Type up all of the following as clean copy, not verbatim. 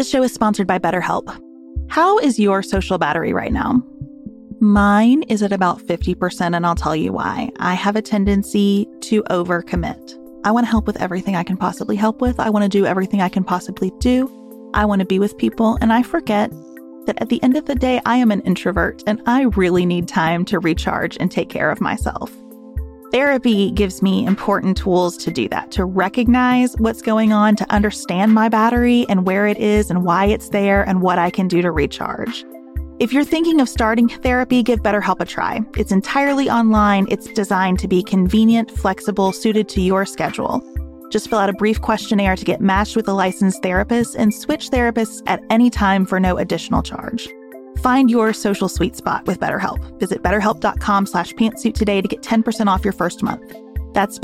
This show is sponsored by BetterHelp. How is your social battery right now? Mine is at about 50%, and I'll tell you why. I have a tendency to overcommit. I want to help with everything I can possibly help with. I want to do everything I can possibly do. I want to be with people, and I forget that at the end of the day, I am an introvert, and I really need time to recharge and take care of myself. Therapy gives me important tools to do that, to recognize what's going on, to understand my battery and where it is and why it's there and what I can do to recharge. If you're thinking of starting therapy, give BetterHelp a try. It's entirely online. It's designed to be convenient, flexible, suited to your schedule. Just fill out a brief questionnaire to get matched with a licensed therapist and switch therapists at any time for no additional charge. Find your social sweet spot with BetterHelp. Visit BetterHelp.com/pantsuit today to get 10% off your first month. That's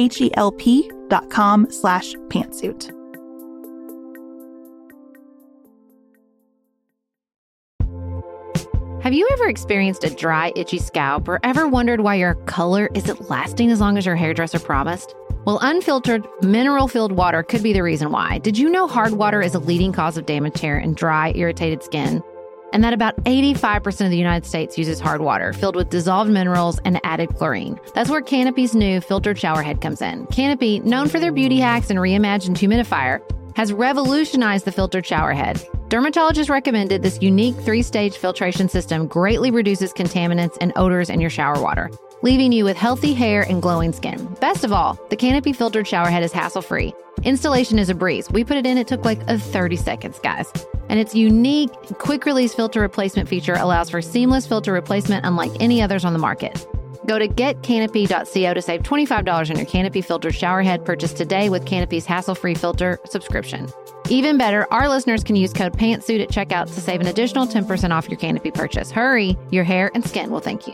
BetterHelp.com/pantsuit. Have you ever experienced a dry, itchy scalp or ever wondered why your color isn't lasting as long as your hairdresser promised? Well, unfiltered, mineral-filled water could be the reason why. Did you know hard water is a leading cause of damaged hair and dry, irritated skin? And that about 85% of the United States uses hard water filled with dissolved minerals and added chlorine. That's where Canopy's new filtered shower head comes in. Canopy, known for their beauty hacks and reimagined humidifier, has revolutionized the filtered shower head. Dermatologists recommended this unique 3-stage filtration system greatly reduces contaminants and odors in your shower water, leaving you with healthy hair and glowing skin. Best of all, the Canopy filtered shower head is hassle-free. Installation is a breeze. We put it in, it took like 30 seconds, guys. And its unique quick-release filter replacement feature allows for seamless filter replacement unlike any others on the market. Go to getcanopy.co to save $25 on your Canopy filtered shower head purchase today with Canopy's hassle-free filter subscription. Even better, our listeners can use code PANTSUIT at checkout to save an additional 10% off your Canopy purchase. Hurry, your hair and skin will thank you.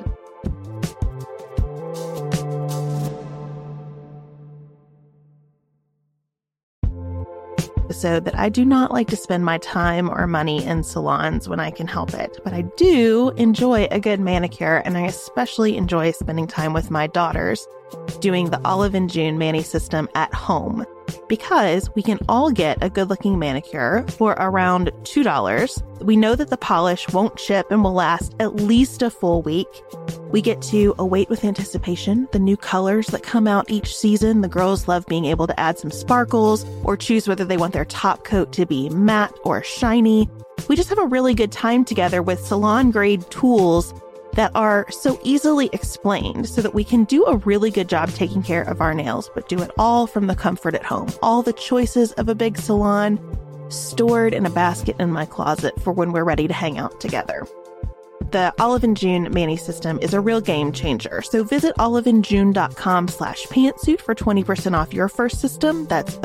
Episode that I do not like to spend my time or money in salons when I can help it, but I do enjoy a good manicure, and I especially enjoy spending time with my daughters doing the Olive & June Mani system at home, because we can all get a good-looking manicure for around $2. We know that the polish won't chip and will last at least a full week. We get to await with anticipation the new colors that come out each season. The girls love being able to add some sparkles or choose whether they want their top coat to be matte or shiny. We just have a really good time together with salon-grade tools that are so easily explained so that we can do a really good job taking care of our nails, but do it all from the comfort at home. All the choices of a big salon stored in a basket in my closet for when we're ready to hang out together. The Olive & June Mani system is a real game changer. So visit oliveandjune.com/pantsuit for 20% off your first system. That's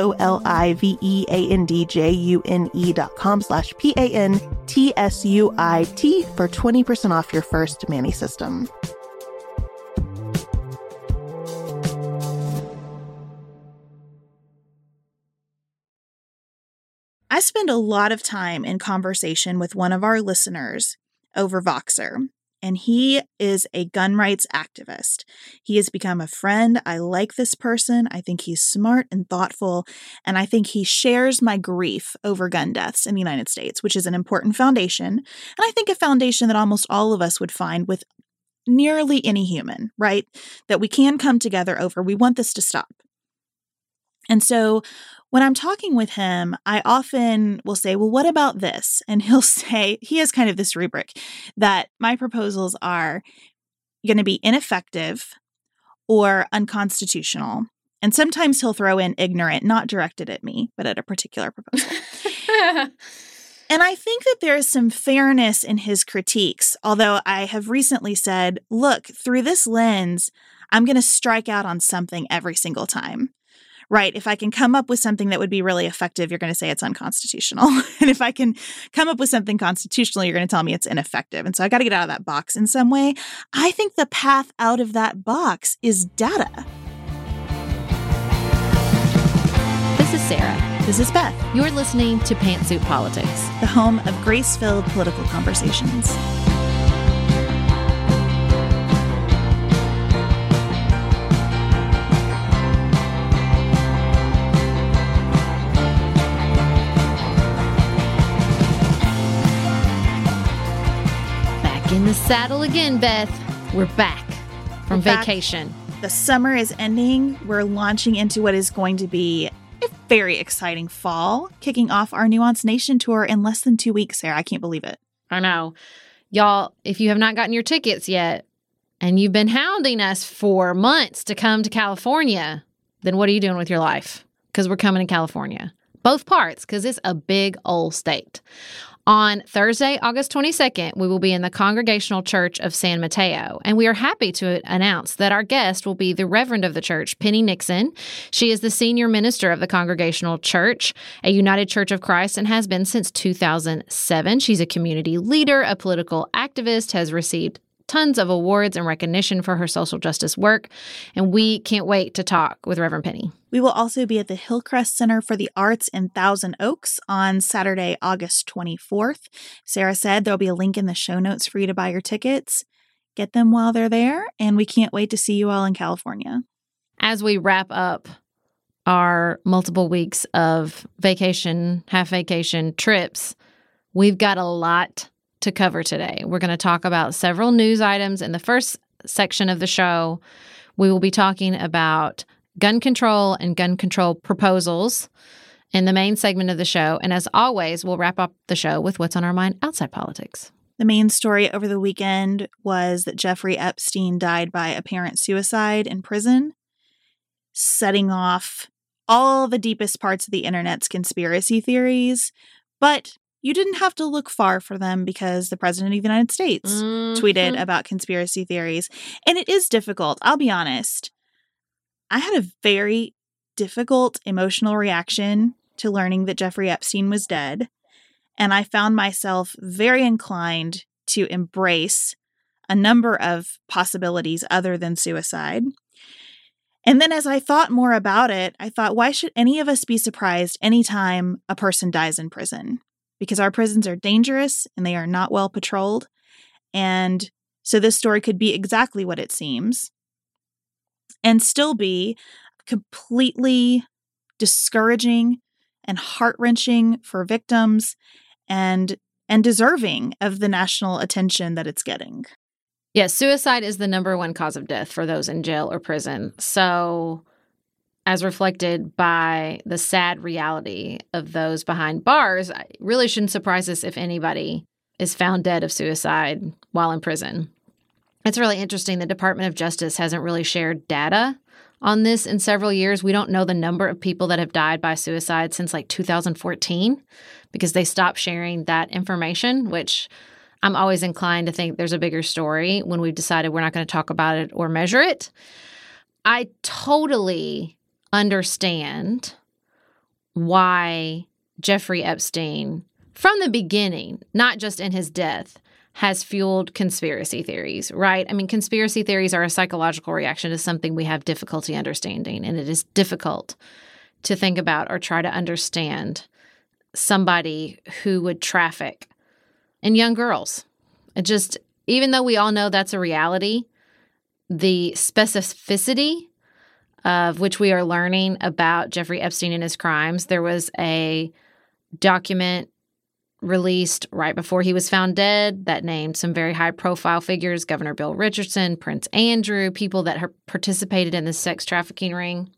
oliveandjune.com/PANTSUIT for 20% off your first Mani system. I spend a lot of time in conversation with one of our listeners over Voxer, and he is a gun rights activist. He has become a friend. I like this person. I think he's smart and thoughtful, and I think he shares my grief over gun deaths in the United States, which is an important foundation, and I think a foundation that almost all of us would find with nearly any human, right? That we can come together over, we want this to stop. And so when I'm talking with him, I often will say, well, what about this? And he'll say, he has kind of this rubric that my proposals are going to be ineffective or unconstitutional. And sometimes he'll throw in ignorant, not directed at me, but at a particular proposal. And I think that there is some fairness in his critiques, although I have recently said, look, through this lens, I'm going to strike out on something every single time. Right. If I can come up with something that would be really effective, you're going to say it's unconstitutional. And if I can come up with something constitutional, you're going to tell me it's ineffective. And so I got to get out of that box in some way. I think the path out of that box is data. This is Sarah. This is Beth. You're listening to Pantsuit Politics, the home of grace-filled political conversations. the saddle again, Beth. We're back from We're back. vacation. The summer is ending. We're launching into what is going to be a very exciting fall, kicking off our Nuance Nation tour in less than 2 weeks, Sarah. I can't believe it. I know. Y'all, if you have not gotten your tickets yet and you've been hounding us for months to come to California, then what are you doing with your life? Because we're coming to California. Both parts, because it's a big old state. On Thursday, August 22nd, we will be in the Congregational Church of San Mateo, and we are happy to announce that our guest will be the Reverend of the church, Penny Nixon. She is the senior minister of the Congregational Church, a United Church of Christ, and has been since 2007. She's a community leader, a political activist, has received tons of awards and recognition for her social justice work, and we can't wait to talk with Reverend Penny. We will also be at the Hillcrest Center for the Arts in Thousand Oaks on Saturday, August 24th. Sarah said there'll be a link in the show notes for you to buy your tickets. Get them while they're there, and we can't wait to see you all in California. As we wrap up our multiple weeks of vacation, half vacation trips, we've got a lot to cover today. We're going to talk about several news items. In the first section of the show, we will be talking about gun control and gun control proposals in the main segment of the show. And as always, we'll wrap up the show with what's on our mind outside politics. The main story over the weekend was that Jeffrey Epstein died by apparent suicide in prison, setting off all the deepest parts of the internet's conspiracy theories. But you didn't have to look far for them because the President of the United States tweeted about conspiracy theories. And it is difficult. I'll be honest. I had a very difficult emotional reaction to learning that Jeffrey Epstein was dead. And I found myself very inclined to embrace a number of possibilities other than suicide. And then as I thought more about it, I thought, why should any of us be surprised anytime a person dies in prison? Because our prisons are dangerous and they are not well patrolled. And so this story could be exactly what it seems and still be completely discouraging and heart-wrenching for victims and deserving of the national attention that it's getting. Yes, suicide is the number one cause of death for those in jail or prison. So as reflected by the sad reality of those behind bars, it really shouldn't surprise us if anybody is found dead of suicide while in prison. It's really interesting. The Department of Justice hasn't really shared data on this in several years. We don't know the number of people that have died by suicide since like 2014 because they stopped sharing that information, which I'm always inclined to think there's a bigger story when we've decided we're not going to talk about it or measure it. I totally understand why Jeffrey Epstein, from the beginning, not just in his death, has fueled conspiracy theories, right? I mean, conspiracy theories are a psychological reaction to something we have difficulty understanding, and it is difficult to think about or try to understand somebody who would traffic in young girls. It just, even though we all know that's a reality, the specificity of which we are learning about Jeffrey Epstein and his crimes. There was a document released right before he was found dead that named some very high-profile figures, Governor Bill Richardson, Prince Andrew, people that participated in the sex trafficking ring.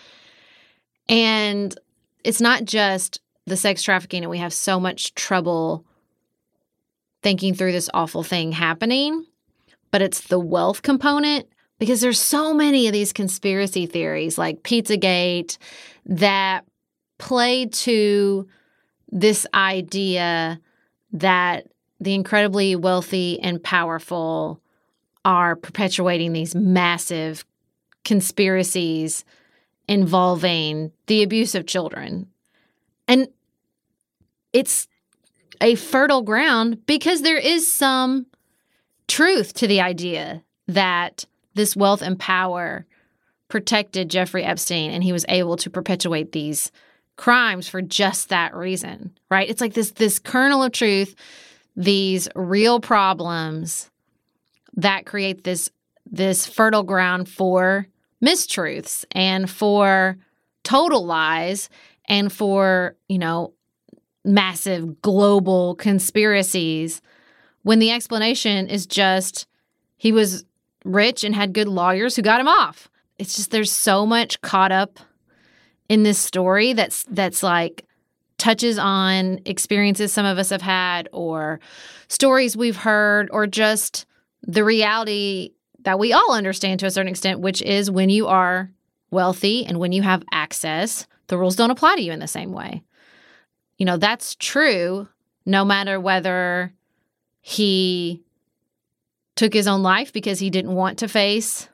And it's not just the sex trafficking, and we have so much trouble thinking through this awful thing happening, but it's the wealth component. Because there's so many of these conspiracy theories like Pizzagate that play to this idea that the incredibly wealthy and powerful are perpetuating these massive conspiracies involving the abuse of children. And it's a fertile ground because there is some truth to the idea that this wealth and power protected Jeffrey Epstein, and he was able to perpetuate these crimes for just that reason, right? It's like this kernel of truth, these real problems that create this fertile ground for mistruths and for total lies and for, massive global conspiracies when the explanation is just he was rich and had good lawyers who got him off. It's just there's so much caught up in this story that's like touches on experiences some of us have had or stories we've heard or just the reality that we all understand to a certain extent, which is when you are wealthy and when you have access, the rules don't apply to you in the same way. You know, that's true no matter whether he took his own life because he didn't want to face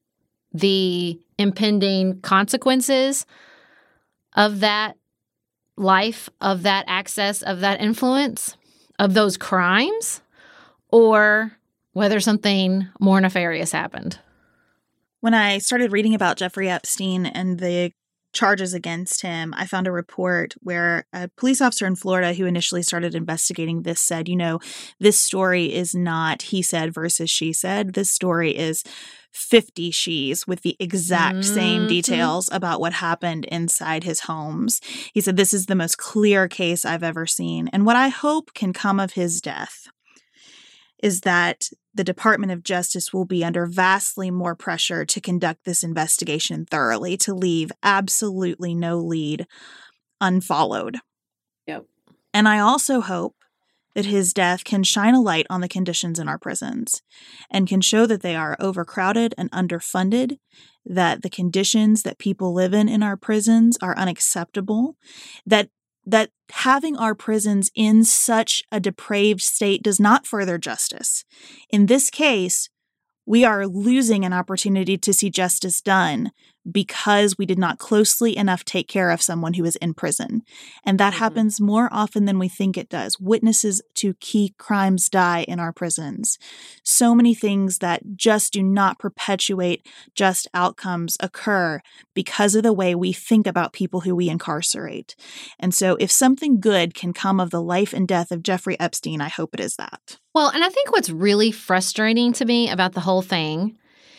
the impending consequences of that life, of that access, of that influence, of those crimes, or whether something more nefarious happened. When I started reading about Jeffrey Epstein and the charges against him, I found a report where a police officer in Florida who initially started investigating this said, you know, this story is not he said versus she said. This story is 50 she's with the exact same details about what happened inside his homes. He said, this is the most clear case I've ever seen. And what I hope can come of his death is that the Department of Justice will be under vastly more pressure to conduct this investigation thoroughly, to leave absolutely no lead unfollowed. Yep. And I also hope that his death can shine a light on the conditions in our prisons and can show that they are overcrowded and underfunded, that the conditions that people live in our prisons are unacceptable, that having our prisons in such a depraved state does not further justice. In this case, we are losing an opportunity to see justice done because we did not closely enough take care of someone who is in prison. And that happens more often than we think it does. Witnesses to key crimes die in our prisons. So many things that just do not perpetuate just outcomes occur because of the way we think about people who we incarcerate. And so if something good can come of the life and death of Jeffrey Epstein, I hope it is that. Well, and I think what's really frustrating to me about the whole thing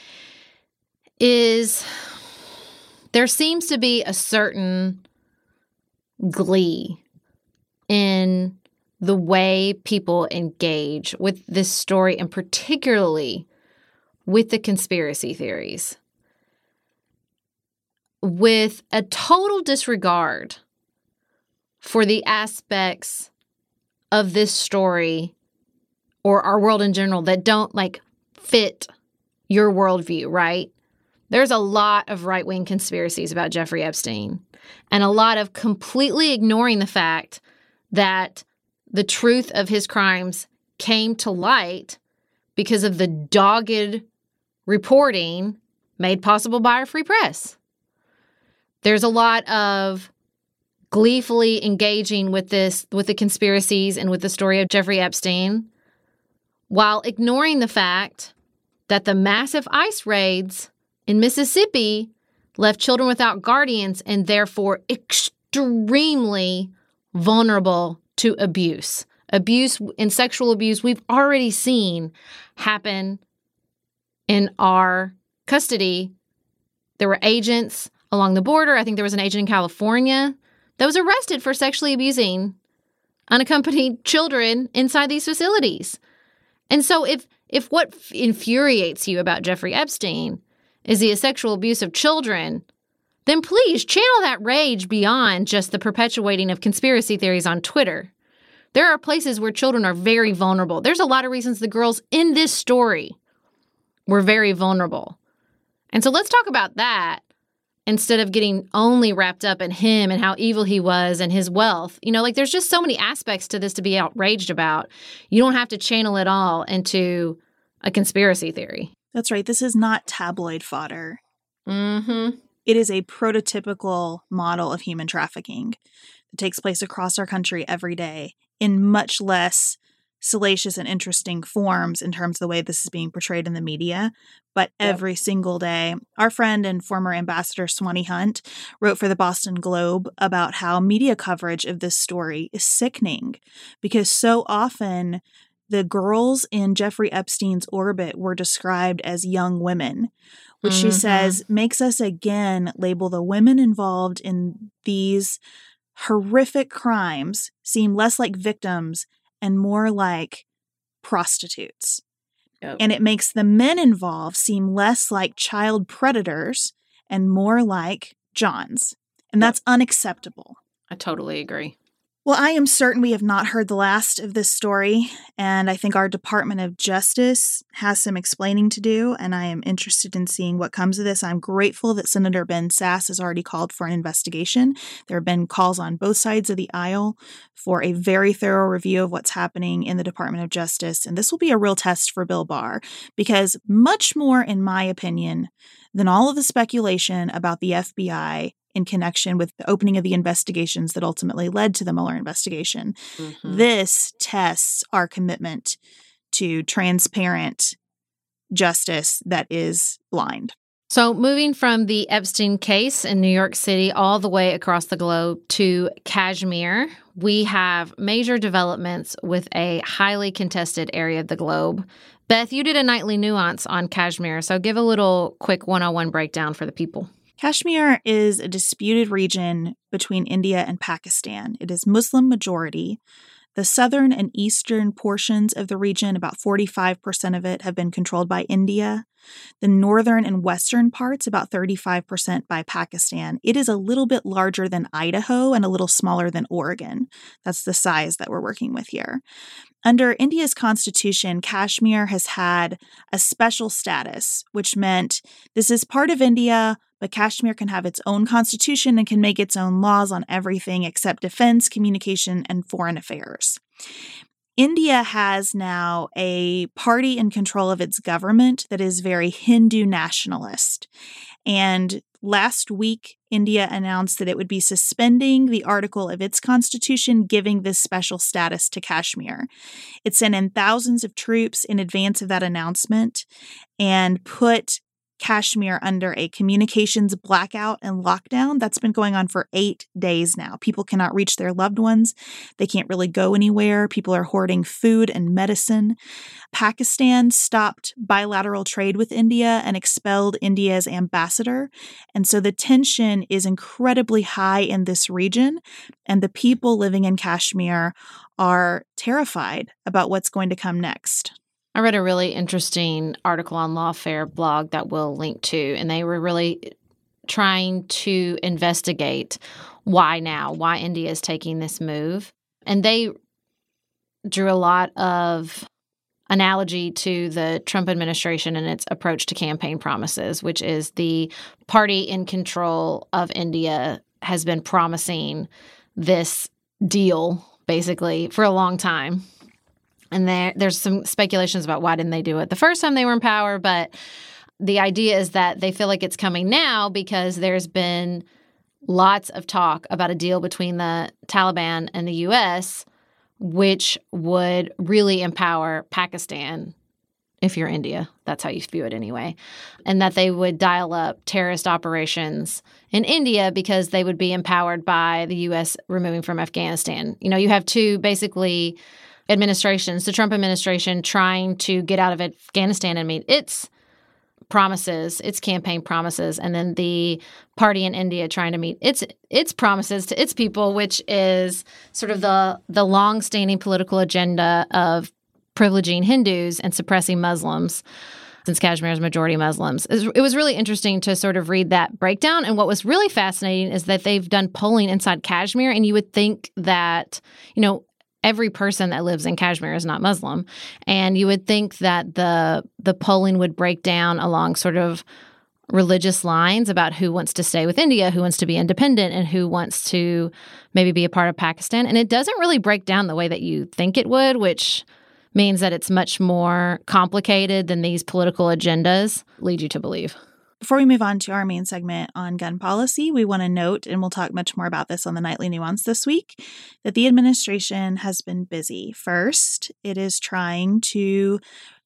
is there seems to be a certain glee in the way people engage with this story, and particularly with the conspiracy theories, with a total disregard for the aspects of this story or our world in general that don't fit your worldview, right? There's a lot of right-wing conspiracies about Jeffrey Epstein and a lot of completely ignoring the fact that the truth of his crimes came to light because of the dogged reporting made possible by our free press. There's a lot of gleefully engaging with the conspiracies and with the story of Jeffrey Epstein, while ignoring the fact that the massive ICE raids in Mississippi left children without guardians and therefore extremely vulnerable to abuse. Abuse and sexual abuse we've already seen happen in our custody. There were agents along the border. I think there was an agent in California that was arrested for sexually abusing unaccompanied children inside these facilities. And so if what infuriates you about Jeffrey Epstein is the sexual abuse of children, then please channel that rage beyond just the perpetuating of conspiracy theories on Twitter. There are places where children are very vulnerable. There's a lot of reasons the girls in this story were very vulnerable. And so let's talk about that instead of getting only wrapped up in him and how evil he was and his wealth. You know, there's just so many aspects to this to be outraged about. You don't have to channel it all into a conspiracy theory. That's right. This is not tabloid fodder. Mm-hmm. It is a prototypical model of human trafficking that takes place across our country every day in much less salacious and interesting forms in terms of the way this is being portrayed in the media. But every single day, our friend and former ambassador Swanee Hunt wrote for the Boston Globe about how media coverage of this story is sickening because so often the girls in Jeffrey Epstein's orbit were described as young women, which she says makes us again label the women involved in these horrific crimes seem less like victims and more like prostitutes. Yep. And it makes the men involved seem less like child predators and more like Johns. And that's unacceptable. I totally agree. Well, I am certain we have not heard the last of this story, and I think our Department of Justice has some explaining to do, and I am interested in seeing what comes of this. I'm grateful that Senator Ben Sasse has already called for an investigation. There have been calls on both sides of the aisle for a very thorough review of what's happening in the Department of Justice, and this will be a real test for Bill Barr, because much more, in my opinion, than all of the speculation about the FBI in connection with the opening of the investigations that ultimately led to the Mueller investigation. Mm-hmm. This tests our commitment to transparent justice that is blind. So moving from the Epstein case in New York City all the way across the globe to Kashmir, we have major developments with a highly contested area of the globe. Beth, you did a nightly nuance on Kashmir, so give a little quick one-on-one breakdown for the people. Kashmir is a disputed region between India and Pakistan. It is Muslim majority. The southern and eastern portions of the region, about 45% of it, have been controlled by India. The northern and western parts, about 35% by Pakistan. It is a little bit larger than Idaho and a little smaller than Oregon. That's the size that we're working with here. Under India's constitution, Kashmir has had a special status, which meant this is part of India, but Kashmir can have its own constitution and can make its own laws on everything except defense, communication, and foreign affairs. India has now a party in control of its government that is very Hindu nationalist. And last week, India announced that it would be suspending the article of its constitution giving this special status to Kashmir. It sent in thousands of troops in advance of that announcement and put Kashmir under a communications blackout and lockdown. That's been going on for 8 days now. People cannot reach their loved ones. They can't really go anywhere. People are hoarding food and medicine. Pakistan stopped bilateral trade with India and expelled India's ambassador. And so the tension is incredibly high in this region, and the people living in Kashmir are terrified about what's going to come next. I read a really interesting article on Lawfare blog that we'll link to, and they were really trying to investigate why now, why India is taking this move. And they drew a lot of analogy to the Trump administration and its approach to campaign promises, which is the party in control of India has been promising this deal, basically, for a long time. And there's some speculations about why didn't they do it the first time they were in power, but the idea is that they feel like it's coming now because there's been lots of talk about a deal between the Taliban and the U.S., which would really empower Pakistan, if you're India. That's how you view it anyway. And that they would dial up terrorist operations in India because they would be empowered by the U.S. removing from Afghanistan. You know, you have two basically administrations, the Trump administration trying to get out of Afghanistan and meet its promises, its campaign promises, and then the party in India trying to meet its promises to its people, which is sort of the long-standing political agenda of privileging Hindus and suppressing Muslims, since Kashmir is majority Muslims. It was really interesting to sort of read that breakdown. And what was really fascinating is that they've done polling inside Kashmir, and you would think that, you know, every person that lives in Kashmir is not Muslim. And you would think that the polling would break down along sort of religious lines about who wants to stay with India, who wants to be independent, and who wants to maybe be a part of Pakistan. And it doesn't really break down the way that you think it would, which means that it's much more complicated than these political agendas lead you to believe. Before we move on to our main segment on gun policy, we want to note, and we'll talk much more about this on the Nightly Nuance this week, that the administration has been busy. First, it is trying to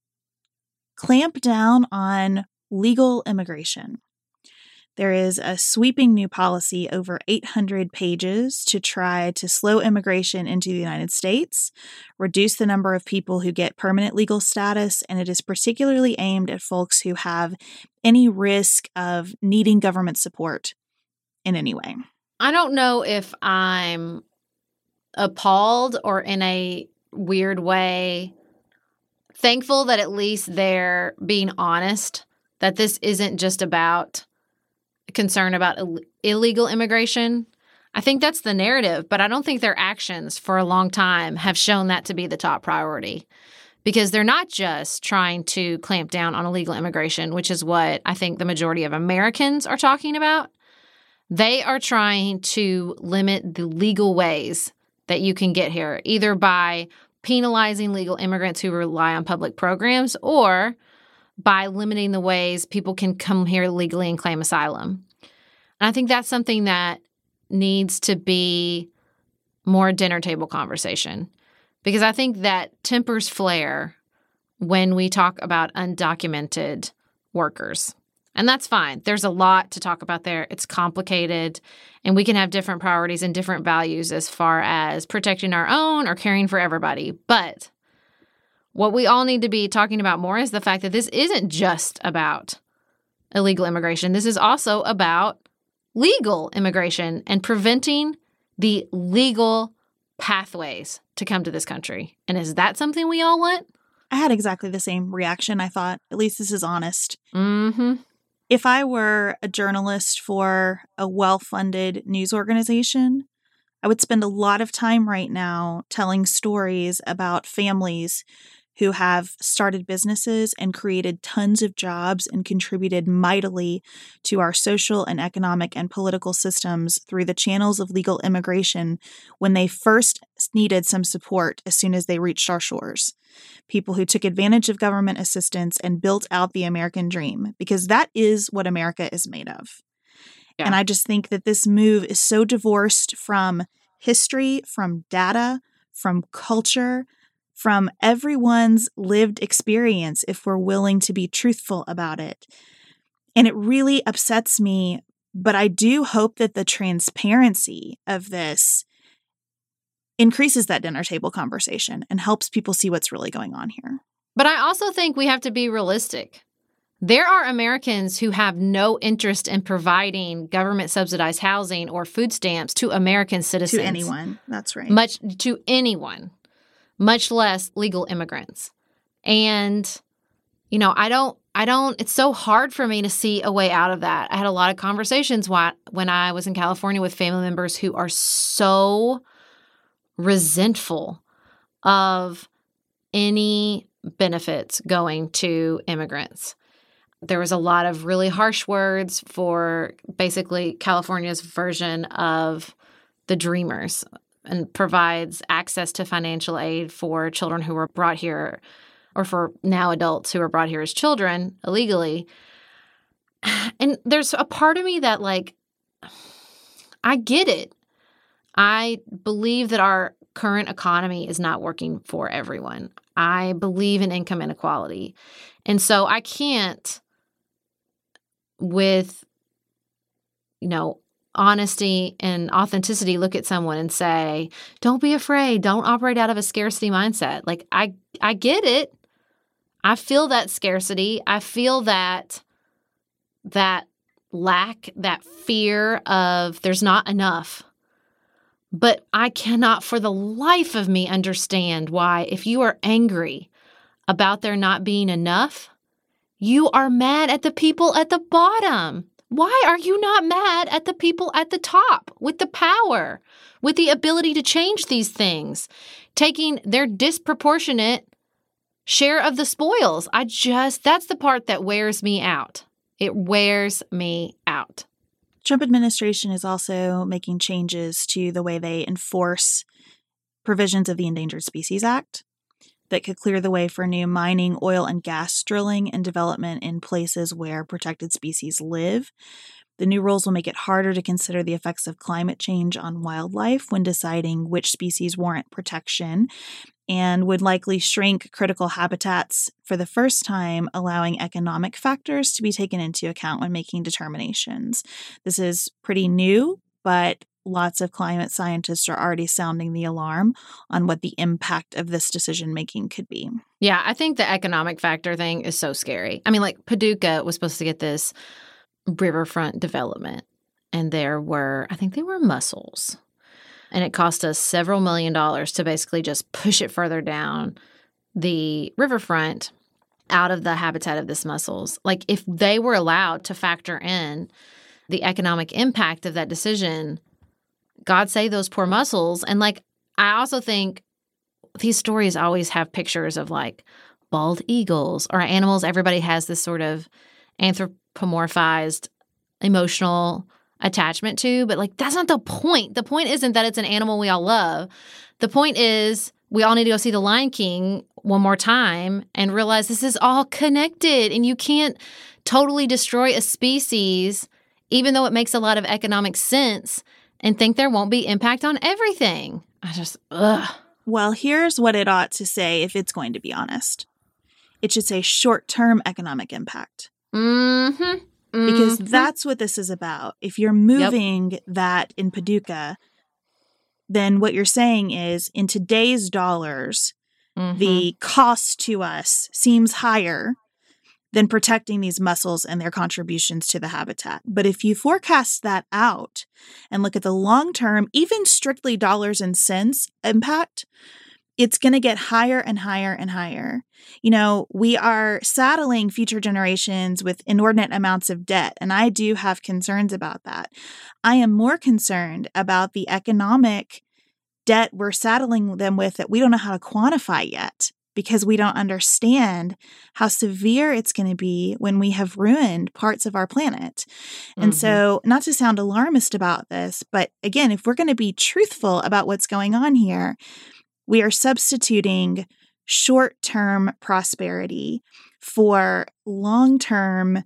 clamp down on legal immigration. There is a sweeping new policy over 800 pages to try to slow immigration into the United States, reduce the number of people who get permanent legal status, and it is particularly aimed at folks who have any risk of needing government support in any way. I don't know if I'm appalled or in a weird way thankful that at least they're being honest, that this isn't just about concern about illegal immigration. I think that's the narrative, but I don't think their actions for a long time have shown that to be the top priority, because they're not just trying to clamp down on illegal immigration, which is what I think the majority of Americans are talking about. They are trying to limit the legal ways that you can get here, either by penalizing legal immigrants who rely on public programs or by limiting the ways people can come here legally and claim asylum. And I think that's something that needs to be more dinner table conversation, because I think that tempers flare when we talk about undocumented workers. And that's fine. There's a lot to talk about there. It's complicated, and we can have different priorities and different values as far as protecting our own or caring for everybody. But what we all need to be talking about more is the fact that this isn't just about illegal immigration. This is also about legal immigration and preventing the legal pathways to come to this country. And is that something we all want? I had exactly the same reaction. I thought, at least this is honest. Mm-hmm. If I were a journalist for a well-funded news organization, I would spend a lot of time right now telling stories about families who have started businesses and created tons of jobs and contributed mightily to our social and economic and political systems through the channels of legal immigration when they first needed some support as soon as they reached our shores. People who took advantage of government assistance and built out the American dream, because that is what America is made of. Yeah. And I just think that this move is so divorced from history, from data, from culture, from everyone's lived experience, if we're willing to be truthful about it. And it really upsets me, but I do hope that the transparency of this increases that dinner table conversation and helps people see what's really going on here. But I also think we have to be realistic. There are Americans who have no interest in providing government-subsidized housing or food stamps to American citizens. To anyone. That's right. To anyone, much less legal immigrants. And, I don't, it's so hard for me to see a way out of that. I had a lot of conversations when I was in California with family members who are so resentful of any benefits going to immigrants. There was a lot of really harsh words for basically California's version of the Dreamers, and provides access to financial aid for children who were brought here, or for now adults who were brought here as children illegally. And there's a part of me that, I get it. I believe that our current economy is not working for everyone. I believe in income inequality. And so I can't, with, honesty and authenticity, look at someone and say, don't be afraid. Don't operate out of a scarcity mindset. I get it. I feel that scarcity. I feel that lack, that fear of there's not enough. But I cannot for the life of me understand why, if you are angry about there not being enough, you are mad at the people at the bottom. Why are you not mad at the people at the top with the power, with the ability to change these things, taking their disproportionate share of the spoils? That's the part that wears me out. It wears me out. Trump administration is also making changes to the way they enforce provisions of the Endangered Species Act that could clear the way for new mining, oil, and gas drilling and development in places where protected species live. The new rules will make it harder to consider the effects of climate change on wildlife when deciding which species warrant protection, and would likely shrink critical habitats for the first time, allowing economic factors to be taken into account when making determinations. This is pretty new, but lots of climate scientists are already sounding the alarm on what the impact of this decision-making could be. Yeah, I think the economic factor thing is so scary. Paducah was supposed to get this riverfront development, and I think they were mussels. And it cost us several $1 million to basically just push it further down the riverfront out of the habitat of this mussels. Like, if they were allowed to factor in the economic impact of that decision, God save those poor mussels. And, like, I also think these stories always have pictures of, like, bald eagles or animals everybody has this sort of anthropomorphized emotional attachment to. But, like, that's not the point. The point isn't that it's an animal we all love. The point is we all need to go see The Lion King one more time and realize this is all connected, and you can't totally destroy a species, even though it makes a lot of economic sense, and think there won't be impact on everything. Well, here's what it ought to say if it's going to be honest. It should say short-term economic impact. Because that's what this is about. If you're moving that in Paducah, then what you're saying is, in today's dollars, the cost to us seems higher than protecting these mussels and their contributions to the habitat. But if you forecast that out and look at the long-term, even strictly dollars and cents impact, it's going to get higher and higher and higher. You know, we are saddling future generations with inordinate amounts of debt, and I do have concerns about that. I am more concerned about the economic debt we're saddling them with that we don't know how to quantify yet, because we don't understand how severe it's going to be when we have ruined parts of our planet. And so, not to sound alarmist about this, but again, if we're going to be truthful about what's going on here, we are substituting short-term prosperity for long-term,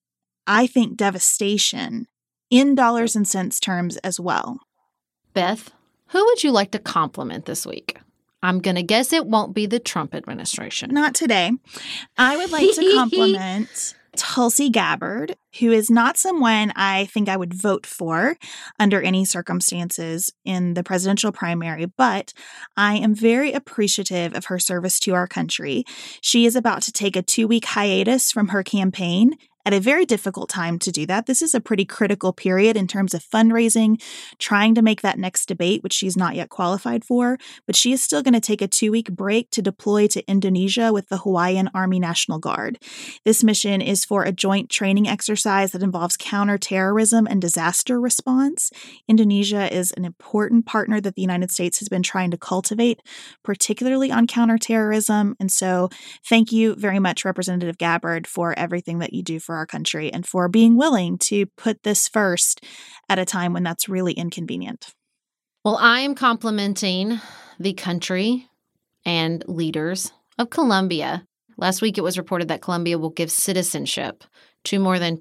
I think, devastation in dollars and cents terms as well. Beth, who would you like to compliment this week? I'm going to guess it won't be the Trump administration. Not today. I would like to compliment Tulsi Gabbard, who is not someone I think I would vote for under any circumstances in the presidential primary, but I am very appreciative of her service to our country. She is about to take a 2-week hiatus from her campaign at a very difficult time to do that. This is a pretty critical period in terms of fundraising, trying to make that next debate, which she's not yet qualified for, but she is still going to take a 2-week break to deploy to Indonesia with the Hawaiian Army National Guard. This mission is for a joint training exercise that involves counterterrorism and disaster response. Indonesia is an important partner that the United States has been trying to cultivate, particularly on counterterrorism. And so thank you very much, Representative Gabbard, for everything that you do for our country and for being willing to put this first at a time when that's really inconvenient. Well, I am complimenting the country and leaders of Colombia. Last week, it was reported that Colombia will give citizenship to more than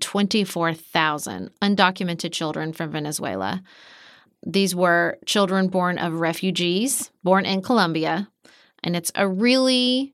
24,000 undocumented children from Venezuela. These were children born of refugees, born in Colombia, and it's a really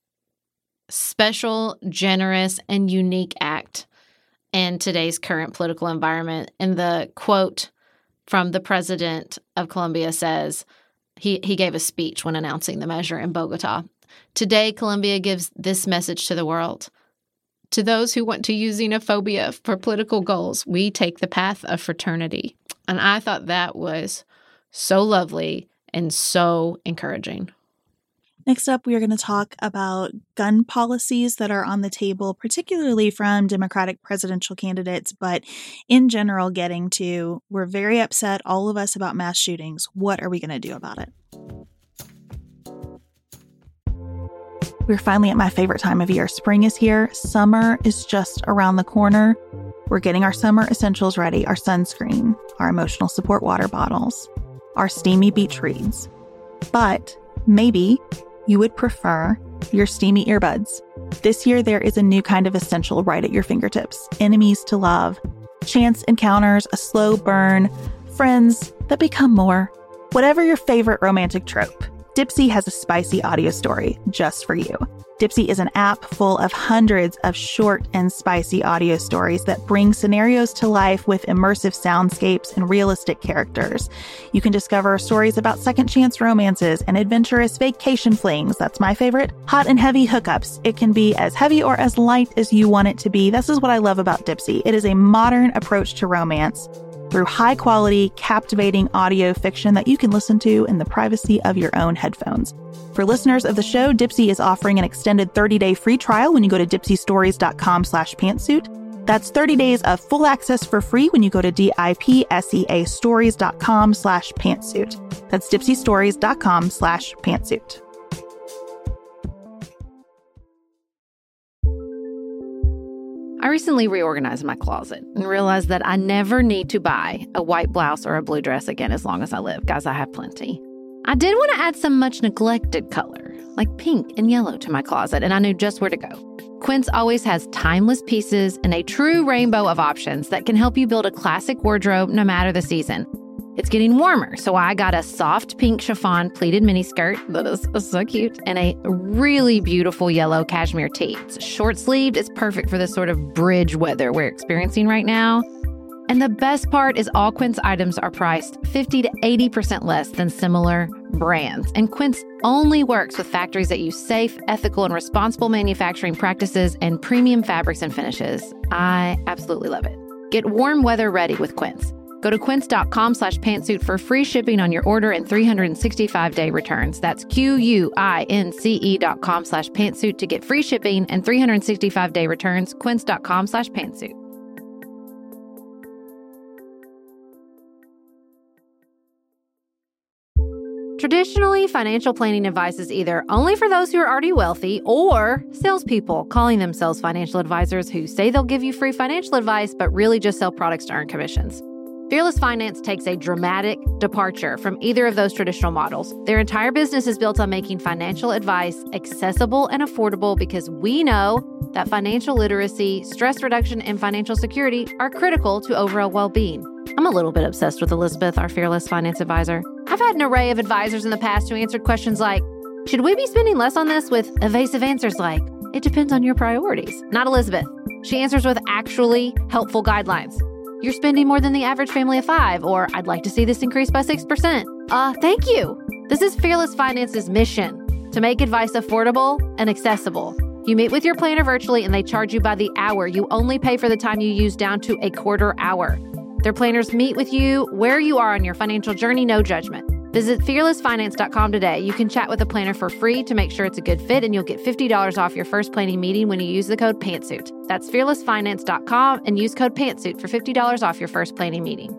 special, generous, and unique act in today's current political environment. And the quote from the president of Colombia says, he gave a speech when announcing the measure in Bogota. Today, Colombia gives this message to the world. To those who want to use xenophobia for political goals, we take the path of fraternity. And I thought that was so lovely and so encouraging. Next up, we are going to talk about gun policies that are on the table, particularly from Democratic presidential candidates, but in general, getting to, we're very upset, all of us, about mass shootings. What are we going to do about it? We're finally at my favorite time of year. Spring is here. Summer is just around the corner. We're getting our summer essentials ready, our sunscreen, our emotional support water bottles, our steamy beach reads. But maybe you would prefer your steamy earbuds. This year, there is a new kind of essential right at your fingertips. Enemies to love, chance encounters, a slow burn, friends that become more. Whatever your favorite romantic trope, Dipsea has a spicy audio story just for you. Dipsea is an app full of hundreds of short and spicy audio stories that bring scenarios to life with immersive soundscapes and realistic characters. You can discover stories about second chance romances and adventurous vacation flings. That's my favorite. Hot and heavy hookups. It can be as heavy or as light as you want it to be. This is what I love about Dipsea. It is a modern approach to romance. through high-quality, captivating audio fiction that you can listen to in the privacy of your own headphones. For listeners of the show, Dipsea is offering an extended 30-day free trial when you go to dipseastories.com/pantsuit. That's 30 days of full access for free when you go to dipseastories.com/pantsuit. That's dipseastories.com/pantsuit. I recently reorganized my closet and realized that I never need to buy a white blouse or a blue dress again as long as I live. Guys, I have plenty. I did want to add some much neglected color, like pink and yellow, to my closet, and I knew just where to go. Quince always has timeless pieces and a true rainbow of options that can help you build a classic wardrobe no matter the season. It's getting warmer, so I got a soft pink chiffon pleated miniskirt that is so cute, and a really beautiful yellow cashmere tee. It's short-sleeved. It's perfect for this sort of bridge weather we're experiencing right now. And the best part is all Quince items are priced 50 to 80% less than similar brands. And Quince only works with factories that use safe, ethical, and responsible manufacturing practices and premium fabrics and finishes. I absolutely love it. Get warm weather ready with Quince. Go to quince.com/pantsuit for free shipping on your order and 365-day returns. That's QUINCE.com/pantsuit to get free shipping and 365-day returns. Quince.com/pantsuit. Traditionally, financial planning advice is either only for those who are already wealthy or salespeople calling themselves financial advisors who say they'll give you free financial advice but really just sell products to earn commissions. Fearless Finance takes a dramatic departure from either of those traditional models. Their entire business is built on making financial advice accessible and affordable because we know that financial literacy, stress reduction, and financial security are critical to overall well-being. I'm a little bit obsessed with Elizabeth, our Fearless Finance advisor. I've had an array of advisors in the past who answered questions like, should we be spending less on this, with evasive answers like, it depends on your priorities. Not Elizabeth. She answers with actually helpful guidelines. You're spending more than the average family of 5, or I'd like to see this increase by 6%. Thank you. This is Fearless Finance's mission, to make advice affordable and accessible. You meet with your planner virtually and they charge you by the hour. You only pay for the time you use down to a quarter hour. Their planners meet with you where you are on your financial journey, no judgment. Visit fearlessfinance.com today. You can chat with a planner for free to make sure it's a good fit, and you'll get $50 off your first planning meeting when you use the code PANTSUIT. That's fearlessfinance.com and use code PANTSUIT for $50 off your first planning meeting.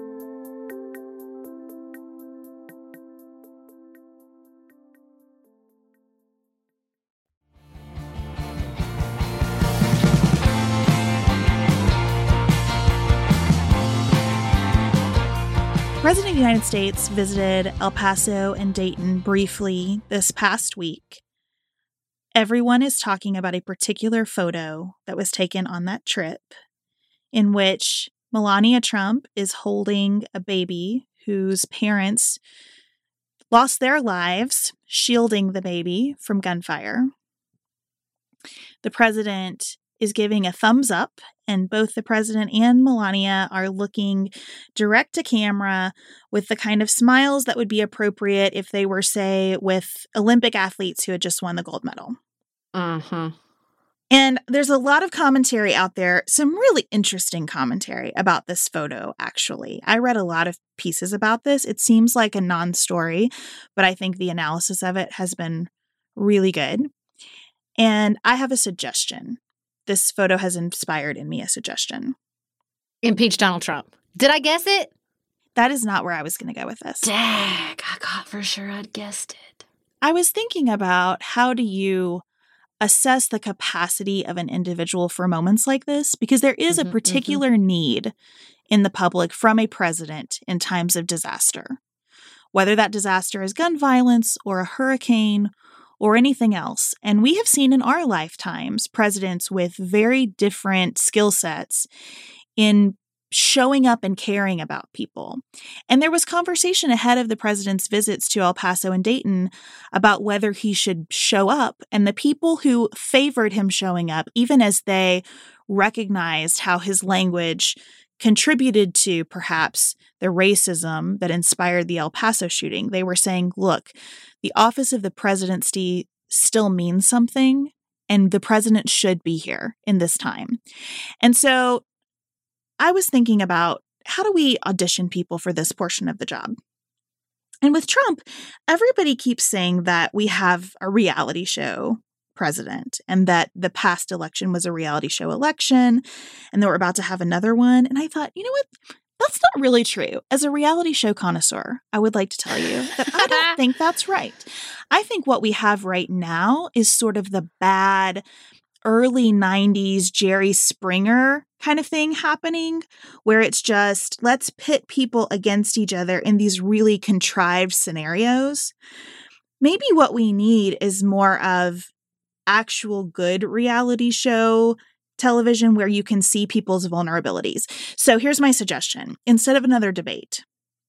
The President of the United States visited El Paso and Dayton briefly this past week. Everyone is talking about a particular photo that was taken on that trip in which Melania Trump is holding a baby whose parents lost their lives shielding the baby from gunfire. The president is giving a thumbs up, and both the president and Melania are looking direct to camera with the kind of smiles that would be appropriate if they were, say, with Olympic athletes who had just won the gold medal. And there's a lot of commentary out there, some really interesting commentary about this photo, actually. I read a lot of pieces about this. It seems like a non-story, but I think the analysis of it has been really good. And I have a suggestion. This photo has inspired in me a suggestion. Impeach Donald Trump. Did I guess it? That is not where I was going to go with this. Dag, I got for sure I'd guessed it. I was thinking about, how do you assess the capacity of an individual for moments like this? Because there is a particular need in the public from a president in times of disaster. Whether that disaster is gun violence or a hurricane or anything else. And we have seen in our lifetimes presidents with very different skill sets in showing up and caring about people. And there was conversation ahead of the president's visits to El Paso and Dayton about whether he should show up. And the people who favored him showing up, even as they recognized how his language contributed to perhaps the racism that inspired the El Paso shooting, they were saying, look, the office of the presidency still means something, and the president should be here in this time. And so I was thinking about how do we audition people for this portion of the job? And with Trump, everybody keeps saying that we have a reality show president and that the past election was a reality show election and that we're about to have another one. And I thought, you know what? That's not really true. As a reality show connoisseur, I would like to tell you that I don't think that's right. I think what we have right now is sort of the bad early 90s Jerry Springer kind of thing happening, where it's just, let's pit people against each other in these really contrived scenarios. Maybe what we need is more of actual good reality show television where you can see people's vulnerabilities. So here's my suggestion. Instead of another debate,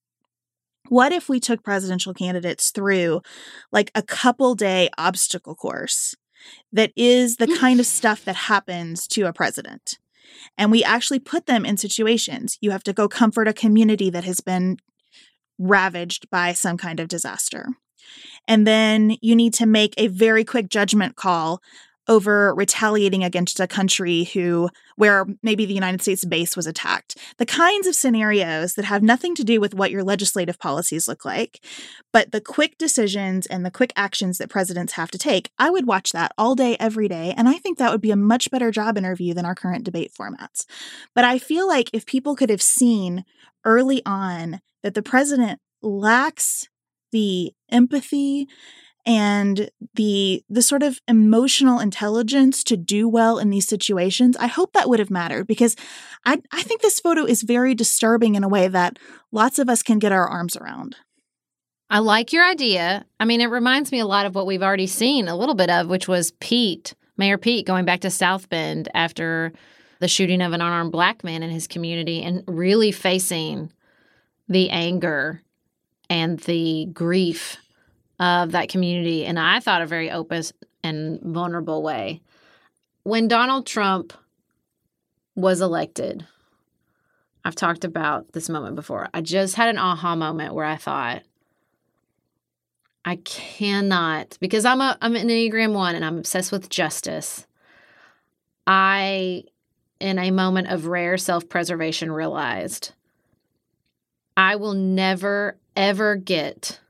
what if we took presidential candidates through like a couple day obstacle course that is the kind of stuff that happens to a president? And we actually put them in situations. You have to go comfort a community that has been ravaged by some kind of disaster. And then you need to make a very quick judgment call over retaliating against a country where maybe the United States base was attacked. The kinds of scenarios that have nothing to do with what your legislative policies look like, but the quick decisions and the quick actions that presidents have to take. I would watch that all day, every day, and I think that would be a much better job interview than our current debate formats. But I feel like if people could have seen early on that the president lacks the empathy and the sort of emotional intelligence to do well in these situations, I hope that would have mattered, because I think this photo is very disturbing in a way that lots of us can get our arms around. I like your idea. I mean, it reminds me a lot of what we've already seen a little bit of, which was Mayor Pete going back to South Bend after the shooting of an unarmed black man in his community and really facing the anger and the grief of that community, and I thought a very open and vulnerable way. When Donald Trump was elected, I've talked about this moment before. I just had an aha moment where I thought, I cannot, because I'm an Enneagram 1 and I'm obsessed with justice. I, in a moment of rare self-preservation, realized I will never, ever get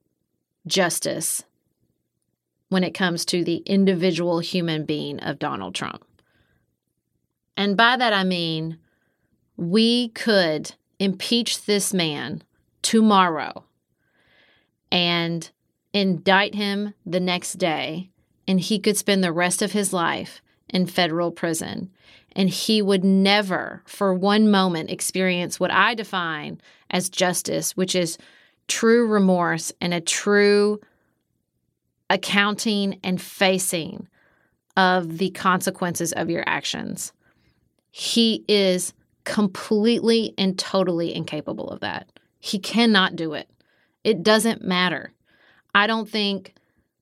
justice when it comes to the individual human being of Donald Trump. And by that I mean we could impeach this man tomorrow and indict him the next day, and he could spend the rest of his life in federal prison, and he would never for one moment experience what I define as justice, which is true remorse and a true accounting and facing of the consequences of your actions. He is completely and totally incapable of that. He cannot do it. It doesn't matter. I don't think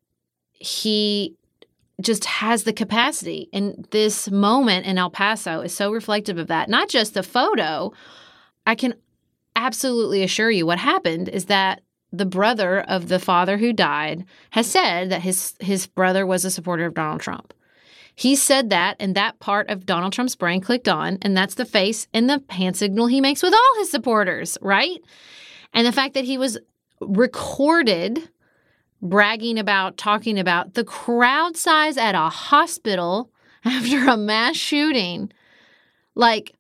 he just has the capacity. And this moment in El Paso is so reflective of that. Not just the photo. I can absolutely assure you what happened is that the brother of the father who died has said that his brother was a supporter of Donald Trump. He said that, and that part of Donald Trump's brain clicked on, and that's the face and the hand signal he makes with all his supporters, right? And the fact that he was recorded bragging about, talking about the crowd size at a hospital after a mass shooting, like,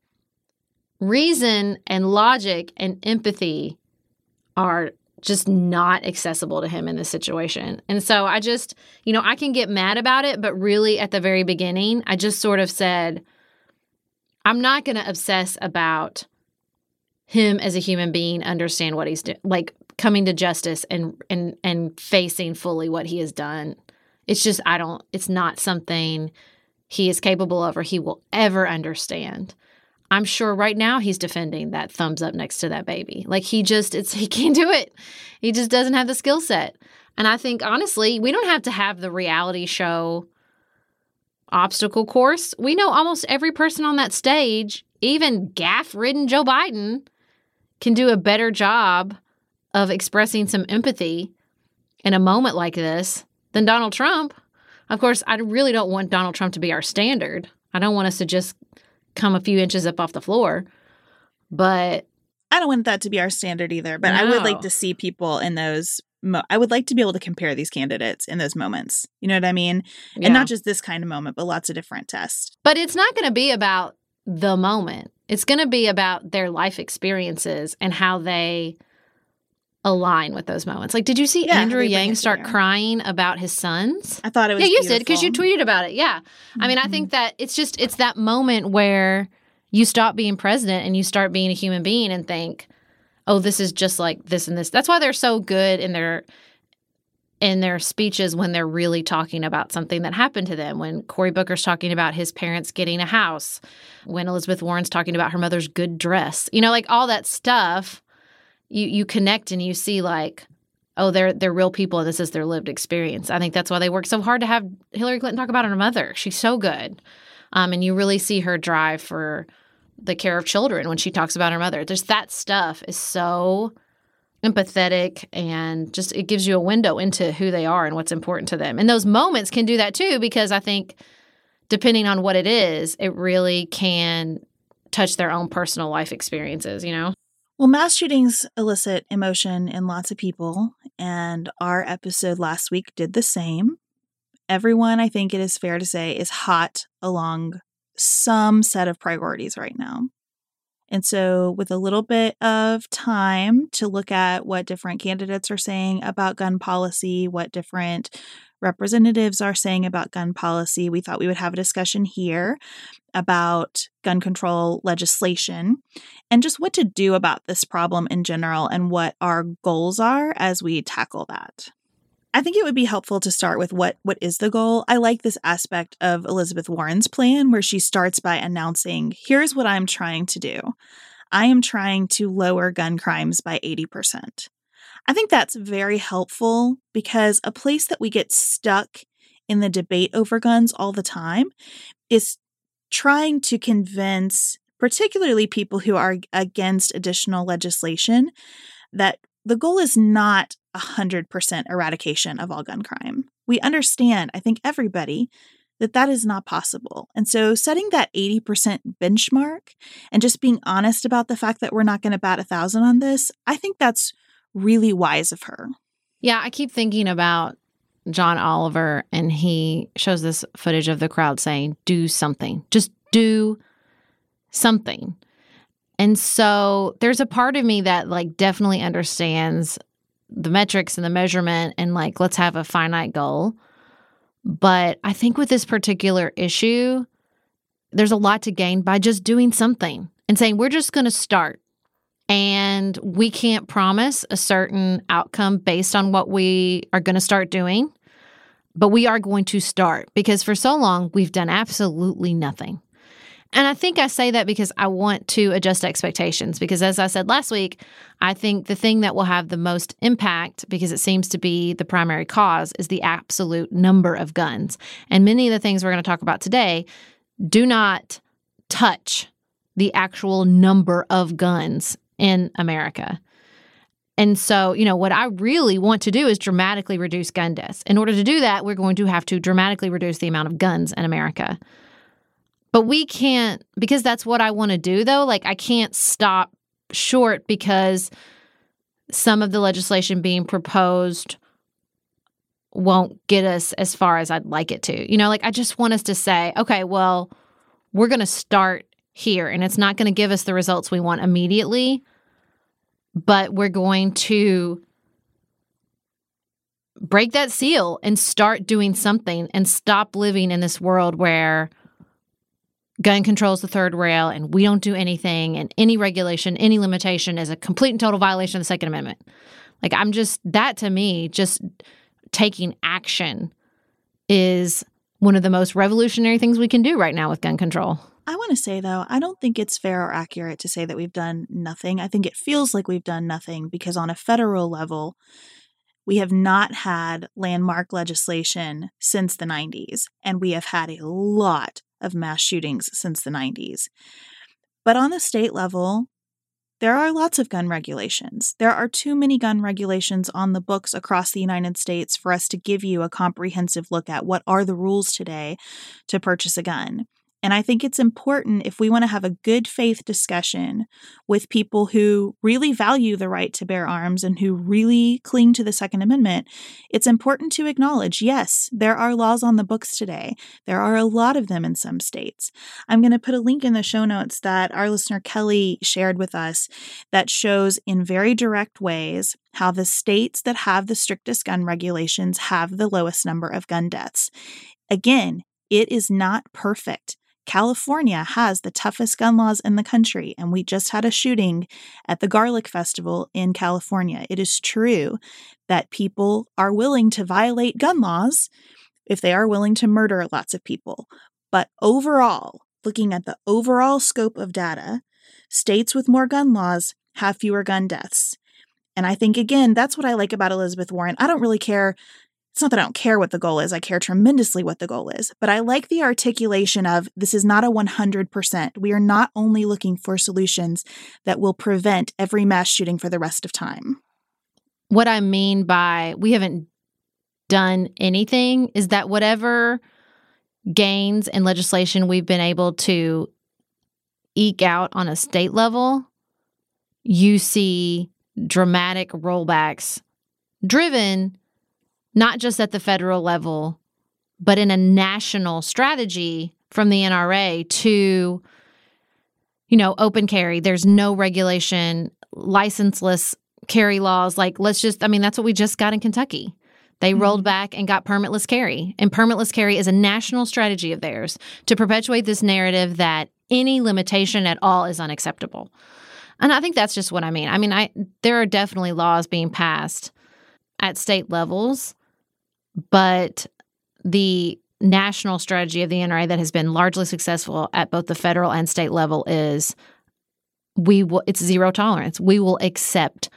reason and logic and empathy are just not accessible to him in this situation. And so I just, I can get mad about it, but really at the very beginning, I just sort of said, I'm not going to obsess about him as a human being, understand what he's doing, like coming to justice and facing fully what he has done. It's just, it's not something he is capable of or he will ever understand. I'm sure right now he's defending that thumbs up next to that baby. Like he can't do it. He just doesn't have the skill set. And I think, honestly, we don't have to have the reality show obstacle course. We know almost every person on that stage, even gaffe-ridden Joe Biden, can do a better job of expressing some empathy in a moment like this than Donald Trump. Of course, I really don't want Donald Trump to be our standard. I don't want us to just come a few inches up off the floor. But I don't want that to be our standard either, but I would like to see people in those. I would like to be able to compare these candidates in those moments. You know what I mean? Yeah. And not just this kind of moment, but lots of different tests. But it's not going to be about the moment. It's going to be about their life experiences and how they align with those moments. Like, did you see Andrew Yang start crying about his sons? I thought it was beautiful. Did because you tweeted about it. Yeah. Mm-hmm. I mean, I think that it's that moment where you stop being president and you start being a human being and think, oh, this is just like this and this. That's why they're so good in their speeches when they're really talking about something that happened to them. When Cory Booker's talking about his parents getting a house, when Elizabeth Warren's talking about her mother's good dress, like all that stuff, you connect and you see like, oh, they're real people and this is their lived experience. I think that's why they work so hard to have Hillary Clinton talk about her mother. She's so good. And you really see her drive for the care of children when she talks about her mother. Just that stuff is so empathetic and just it gives you a window into who they are and what's important to them. And those moments can do that too, because I think depending on what it is, it really can touch their own personal life experiences, Well, mass shootings elicit emotion in lots of people, and our episode last week did the same. Everyone, I think it is fair to say, is hot along some set of priorities right now. And so with a little bit of time to look at what different candidates are saying about gun policy, what different representatives are saying about gun policy, we thought we would have a discussion here about gun control legislation and just what to do about this problem in general and what our goals are as we tackle that. I think it would be helpful to start with what is the goal. I like this aspect of Elizabeth Warren's plan where she starts by announcing, here's what I'm trying to do. I am trying to lower gun crimes by 80%. I think that's very helpful because a place that we get stuck in the debate over guns all the time is trying to convince particularly people who are against additional legislation that the goal is not 100% eradication of all gun crime. We understand, I think everybody, that is not possible. And so setting that 80% benchmark and just being honest about the fact that we're not going to bat 1,000 on this, I think that's really wise of her. Yeah, I keep thinking about John Oliver, and he shows this footage of the crowd saying, do something. Just do something. And so there's a part of me that like definitely understands the metrics and the measurement and like, let's have a finite goal. But I think with this particular issue, there's a lot to gain by just doing something and saying, we're just going to start. And we can't promise a certain outcome based on what we are going to start doing, but we are going to start because for so long, we've done absolutely nothing. And I think I say that because I want to adjust expectations because as I said last week, I think the thing that will have the most impact, because it seems to be the primary cause, is the absolute number of guns. And many of the things we're going to talk about today do not touch the actual number of guns in America. And so, what I really want to do is dramatically reduce gun deaths. In order to do that, we're going to have to dramatically reduce the amount of guns in America. But we can't, because that's what I want to do, though. Like, I can't stop short because some of the legislation being proposed won't get us as far as I'd like it to. I just want us to say, okay, well, we're going to start here, and it's not going to give us the results we want immediately, but we're going to break that seal and start doing something and stop living in this world where gun control is the third rail and we don't do anything and any regulation, any limitation is a complete and total violation of the Second Amendment. Like that to me, just taking action is one of the most revolutionary things we can do right now with gun control. I want to say, though, I don't think it's fair or accurate to say that we've done nothing. I think it feels like we've done nothing because on a federal level, we have not had landmark legislation since the 90s, and we have had a lot of mass shootings since the 90s. But on the state level, there are lots of gun regulations. There are too many gun regulations on the books across the United States for us to give you a comprehensive look at what are the rules today to purchase a gun. And I think it's important, if we want to have a good faith discussion with people who really value the right to bear arms and who really cling to the Second Amendment, it's important to acknowledge, yes, there are laws on the books today. There are a lot of them in some states. I'm going to put a link in the show notes that our listener Kelly shared with us that shows in very direct ways how the states that have the strictest gun regulations have the lowest number of gun deaths. Again, it is not perfect. California has the toughest gun laws in the country, and we just had a shooting at the Garlic Festival in California. It is true that people are willing to violate gun laws if they are willing to murder lots of people. But overall, looking at the overall scope of data, states with more gun laws have fewer gun deaths. And I think, again, that's what I like about Elizabeth Warren. I don't really care. It's not that I don't care what the goal is. I care tremendously what the goal is. But I like the articulation of this is not a 100%. We are not only looking for solutions that will prevent every mass shooting for the rest of time. What I mean by we haven't done anything is that whatever gains in legislation we've been able to eke out on a state level, you see dramatic rollbacks driven not just at the federal level, but in a national strategy from the NRA to, open carry. There's no regulation, licenseless carry laws. That's what we just got in Kentucky. They rolled back and got permitless carry. And permitless carry is a national strategy of theirs to perpetuate this narrative that any limitation at all is unacceptable. And I think that's just what I mean. There are definitely laws being passed at state levels, but the national strategy of the NRA that has been largely successful at both the federal and state level is it's zero tolerance. We will accept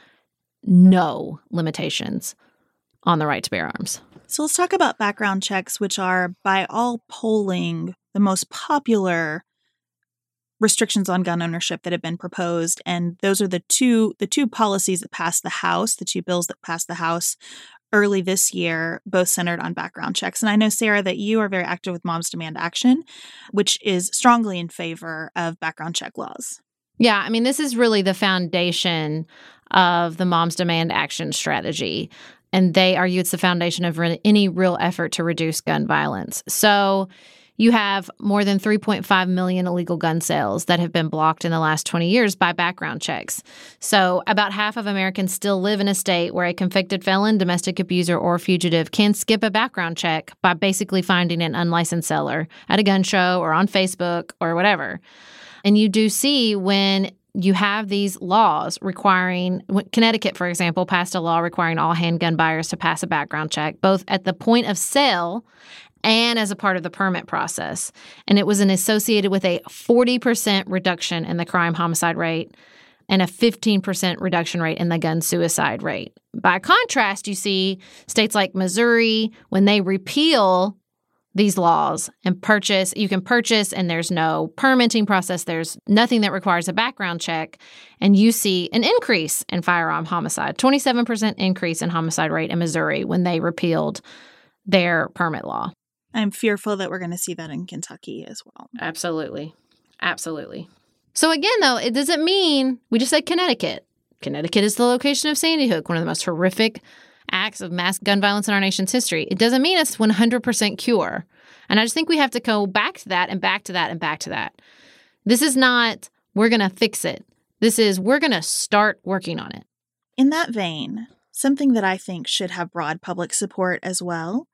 no limitations on the right to bear arms. So let's talk about background checks, which are, by all polling, the most popular restrictions on gun ownership that have been proposed. And those are the two policies that passed the House, the two bills that passed the House early this year, both centered on background checks. And I know, Sarah, that you are very active with Moms Demand Action, which is strongly in favor of background check laws. Yeah, this is really the foundation of the Moms Demand Action strategy. And they argue it's the foundation of any real effort to reduce gun violence. So you have more than 3.5 million illegal gun sales that have been blocked in the last 20 years by background checks. So about half of Americans still live in a state where a convicted felon, domestic abuser, or fugitive can skip a background check by basically finding an unlicensed seller at a gun show or on Facebook or whatever. And you do see when you have these laws requiring, Connecticut, for example, passed a law requiring all handgun buyers to pass a background check, both at the point of sale and as a part of the permit process. And it was associated with a 40% reduction in the crime homicide rate and a 15% reduction rate in the gun suicide rate. By contrast, you see states like Missouri, when they repeal these laws and you can purchase and there's no permitting process, there's nothing that requires a background check, and you see an increase in firearm homicide, 27% increase in homicide rate in Missouri when they repealed their permit law. I'm fearful that we're going to see that in Kentucky as well. Absolutely. Absolutely. So again, though, it doesn't mean we just said Connecticut. Connecticut is the location of Sandy Hook, one of the most horrific acts of mass gun violence in our nation's history. It doesn't mean it's 100% cure. And I just think we have to go back to that and back to that and back to that. This is not, we're going to fix it. This is, we're going to start working on it. In that vein, something that I think should have broad public support as well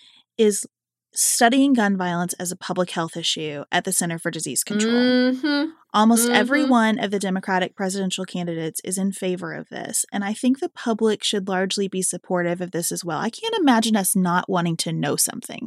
is studying gun violence as a public health issue at the Center for Disease Control. Almost every one of the Democratic presidential candidates is in favor of this, and I think the public should largely be supportive of this as well. I can't imagine us not wanting to know something.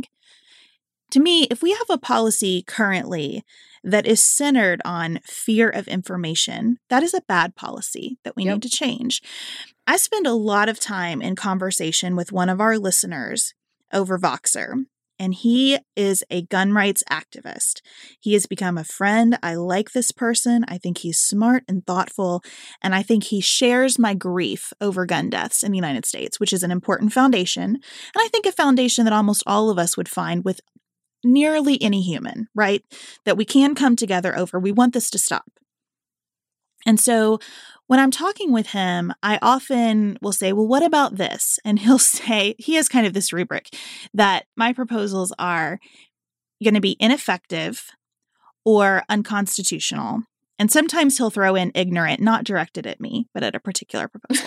To me, if we have a policy currently that is centered on fear of information, that is a bad policy that we need to change. I spend a lot of time in conversation with one of our listeners over Voxer, and he is a gun rights activist. He has become a friend. I like this person. I think he's smart and thoughtful, and I think he shares my grief over gun deaths in the United States, which is an important foundation, and I think a foundation that almost all of us would find with nearly any human, right? That we can come together over. We want this to stop. And so when I'm talking with him, I often will say, well, what about this? And he'll say, he has kind of this rubric that my proposals are going to be ineffective or unconstitutional. And sometimes he'll throw in ignorant, not directed at me, but at a particular proposal.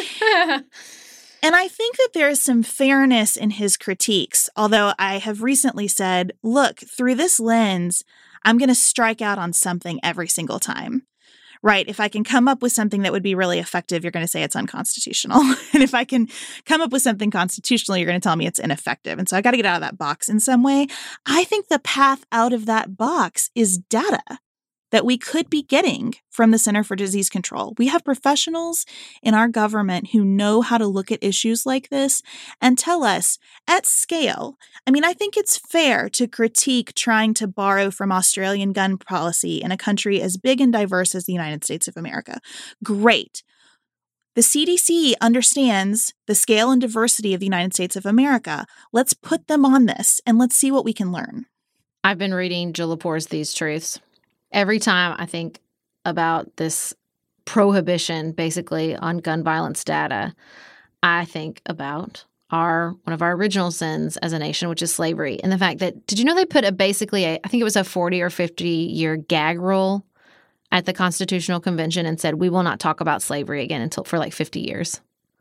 And I think that there is some fairness in his critiques, although I have recently said, look, through this lens, I'm going to strike out on something every single time. Right. If I can come up with something that would be really effective, you're going to say it's unconstitutional. And if I can come up with something constitutional, you're going to tell me it's ineffective. And so I got to get out of that box in some way. I think the path out of that box is data that we could be getting from the Center for Disease Control. We have professionals in our government who know how to look at issues like this and tell us at scale. I mean, I think it's fair to critique trying to borrow from Australian gun policy in a country as big and diverse as the United States of America. Great. The CDC understands the scale and diversity of the United States of America. Let's put them on this and let's see what we can learn. I've been reading Jill Lepore's These Truths. Every time I think about this prohibition, basically, on gun violence data, I think about one of our original sins as a nation, which is slavery. And the fact that, did you know they put I think it was a 40 or 50-year gag rule at the Constitutional Convention and said, we will not talk about slavery again for like 50 years.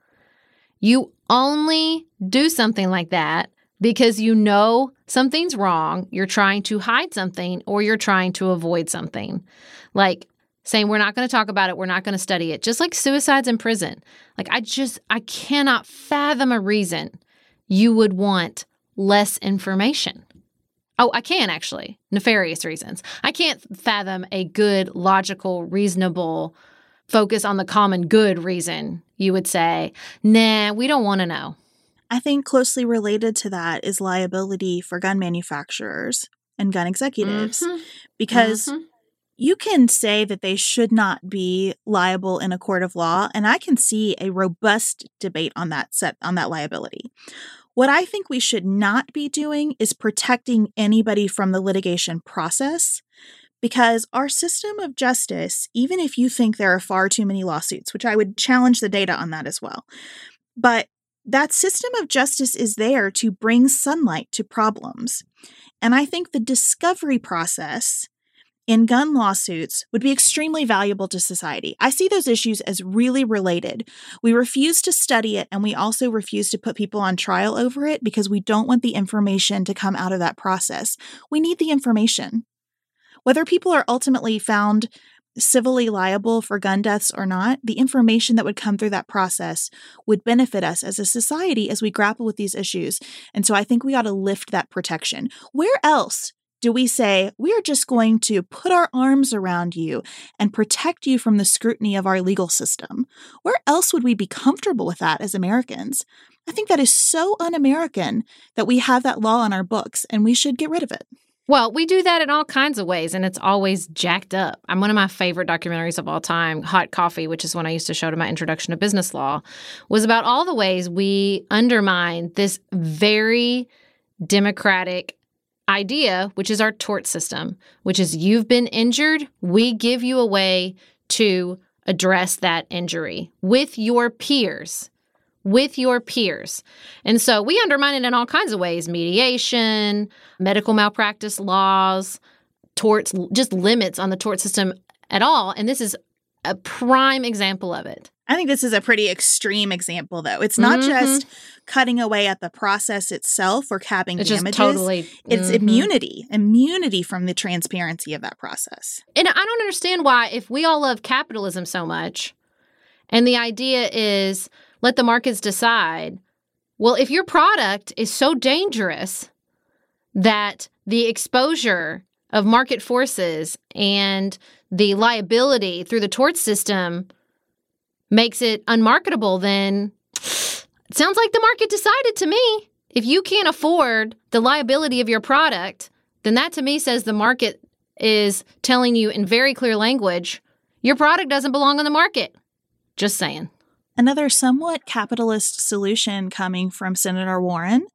You only do something like that because you know something's wrong, you're trying to hide something, or you're trying to avoid something. Like saying, we're not going to talk about it, we're not going to study it. Just like suicides in prison. Like I cannot fathom a reason you would want less information. Oh, I can actually. Nefarious reasons. I can't fathom a good, logical, reasonable, focus on the common good reason you would say, nah, we don't want to know. I think closely related to that is liability for gun manufacturers and gun executives, because you can say that they should not be liable in a court of law, and I can see a robust debate on that liability. What I think we should not be doing is protecting anybody from the litigation process, because our system of justice, even if you think there are far too many lawsuits, which I would challenge the data on that as well, but that system of justice is there to bring sunlight to problems. And I think the discovery process in gun lawsuits would be extremely valuable to society. I see those issues as really related. We refuse to study it, and we also refuse to put people on trial over it because we don't want the information to come out of that process. We need the information. Whether people are ultimately found civilly liable for gun deaths or not, the information that would come through that process would benefit us as a society as we grapple with these issues. And so I think we ought to lift that protection. Where else do we say, we are just going to put our arms around you and protect you from the scrutiny of our legal system? Where else would we be comfortable with that as Americans? I think that is so un-American that we have that law on our books, and we should get rid of it. Well, we do that in all kinds of ways, and it's always jacked up. One of my favorite documentaries of all time, Hot Coffee, which is one I used to show to my introduction to business law, was about all the ways we undermine this very democratic idea, which is our tort system, which is you've been injured, we give you a way to address that injury with your peers. And so we undermine it in all kinds of ways: mediation, medical malpractice laws, torts, just limits on the tort system at all. And this is a prime example of it. I think this is a pretty extreme example, though. It's not just cutting away at the process itself or capping damages. It's immunity from the transparency of that process. And I don't understand why, if we all love capitalism so much, and the idea is let the markets decide. Well, if your product is so dangerous that the exposure of market forces and the liability through the tort system makes it unmarketable, then it sounds like the market decided to me. If you can't afford the liability of your product, then that to me says the market is telling you in very clear language, your product doesn't belong on the market. Just saying. Another somewhat capitalist solution coming from Senator Warren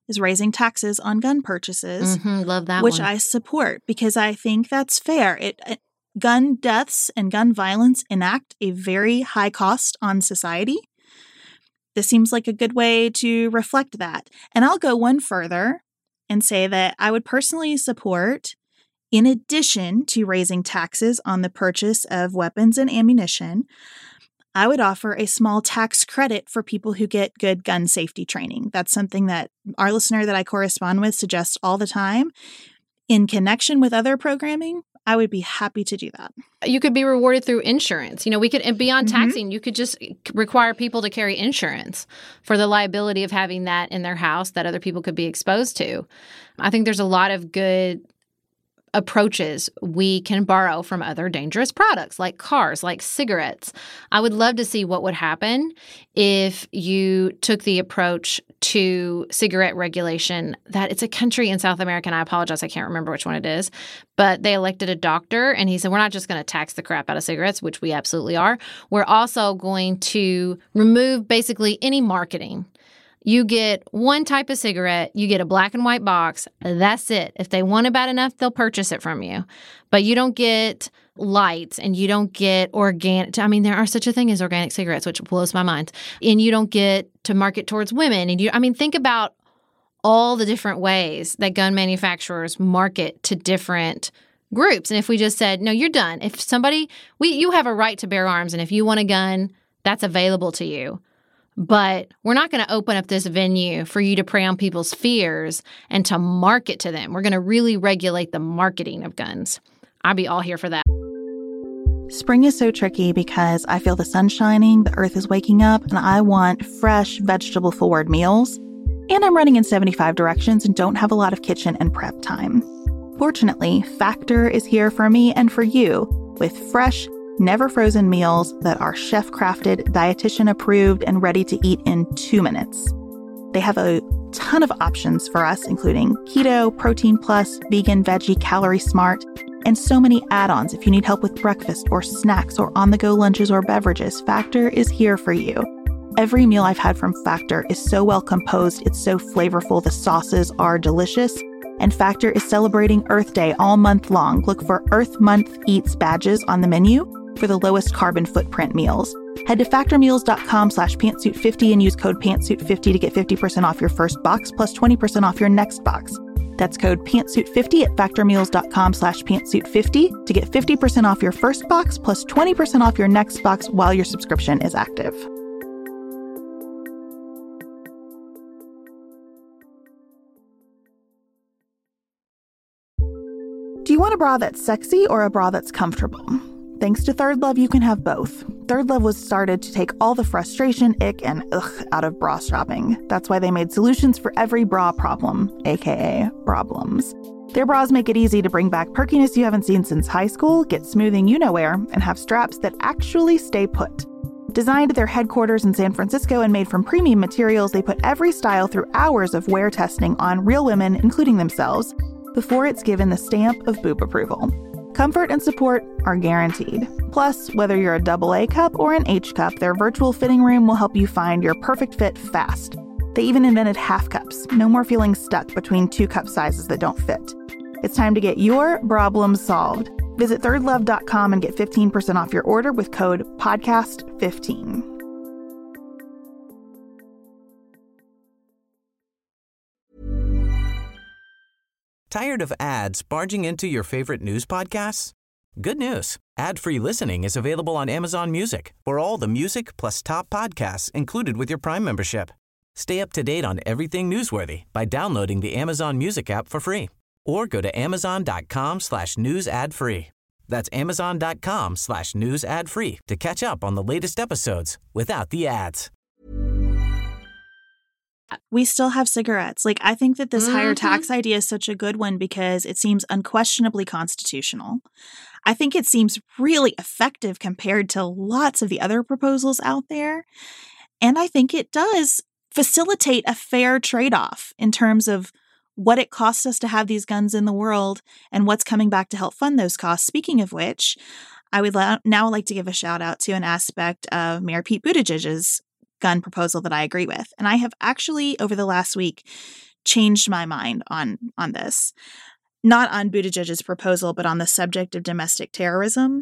is raising taxes on gun purchases, Love that which one. I support because I think that's fair. Gun deaths and gun violence enact a very high cost on society. This seems like a good way to reflect that. And I'll go one further and say that I would personally support, in addition to raising taxes on the purchase of weapons and ammunition, I would offer a small tax credit for people who get good gun safety training. That's something that our listener that I correspond with suggests all the time. In connection with other programming, I would be happy to do that. You could be rewarded through insurance. We could, and beyond taxing, you could just require people to carry insurance for the liability of having that in their house that other people could be exposed to. I think there's a lot of good approaches we can borrow from other dangerous products like cars, like cigarettes. I would love to see what would happen if you took the approach to cigarette regulation that it's a country in South America, and I apologize, I can't remember which one it is, but they elected a doctor and he said, we're not just going to tax the crap out of cigarettes, which we absolutely are. We're also going to remove basically any marketing. You get one type of cigarette, you get a black and white box, that's it. If they want it bad enough, they'll purchase it from you. But you don't get lights and you don't get organic. I mean, there are such a thing as organic cigarettes, which blows my mind. And you don't get to market towards women. And think about all the different ways that gun manufacturers market to different groups. And if we just said, no, you're done. If you have a right to bear arms. And if you want a gun, that's available to you. But we're not going to open up this venue for you to prey on people's fears and to market to them. We're going to really regulate the marketing of guns. I'd be all here for that. Spring is so tricky because I feel the sun shining, the earth is waking up, and I want fresh, vegetable-forward meals. And I'm running in 75 directions and don't have a lot of kitchen and prep time. Fortunately, Factor is here for me and for you with fresh, never frozen meals that are chef-crafted, dietitian-approved, and ready to eat in 2 minutes. They have a ton of options for us, including keto, protein plus, vegan, veggie, calorie smart, and so many add-ons if you need help with breakfast or snacks or on-the-go lunches or beverages. Factor is here for you. Every meal I've had from Factor is so well composed, it's so flavorful, the sauces are delicious. And Factor is celebrating Earth Day all month long. Look for Earth Month Eats badges on the menu for the lowest carbon footprint meals. Head to factormeals.com/pantsuit50 and use code pantsuit50 to get 50% off your first box plus 20% off your next box. That's code pantsuit50 at factormeals.com/pantsuit50 to get 50% off your first box plus 20% off your next box while your subscription is active. Do you want a bra that's sexy or a bra that's comfortable? Thanks to Third Love, you can have both. Third Love was started to take all the frustration, ick, and ugh out of bra shopping. That's why they made solutions for every bra problem, aka problems. Their bras make it easy to bring back perkiness you haven't seen since high school, get smoothing you-know-where, and have straps that actually stay put. Designed at their headquarters in San Francisco and made from premium materials, they put every style through hours of wear testing on real women, including themselves, before it's given the stamp of boob approval. Comfort and support are guaranteed. Plus, whether you're a AA cup or an H cup, their virtual fitting room will help you find your perfect fit fast. They even invented half cups. No more feeling stuck between 2 cup sizes that don't fit. It's time to get your problems solved. Visit thirdlove.com and get 15% off your order with code PODCAST15. Tired of ads barging into your favorite news podcasts? Good news. Ad-free listening is available on Amazon Music for all the music plus top podcasts included with your Prime membership. Stay up to date on everything newsworthy by downloading the Amazon Music app for free or go to amazon.com/news ad free. That's amazon.com/news ad free to catch up on the latest episodes without the ads. We still have cigarettes. I think that this higher tax idea is such a good one because it seems unquestionably constitutional. I think it seems really effective compared to lots of the other proposals out there. And I think it does facilitate a fair trade-off in terms of what it costs us to have these guns in the world and what's coming back to help fund those costs. Speaking of which, I would now like to give a shout out to an aspect of Mayor Pete Buttigieg's gun proposal that I agree with. And I have actually, over the last week, changed my mind on this. Not on Buttigieg's proposal, but on the subject of domestic terrorism.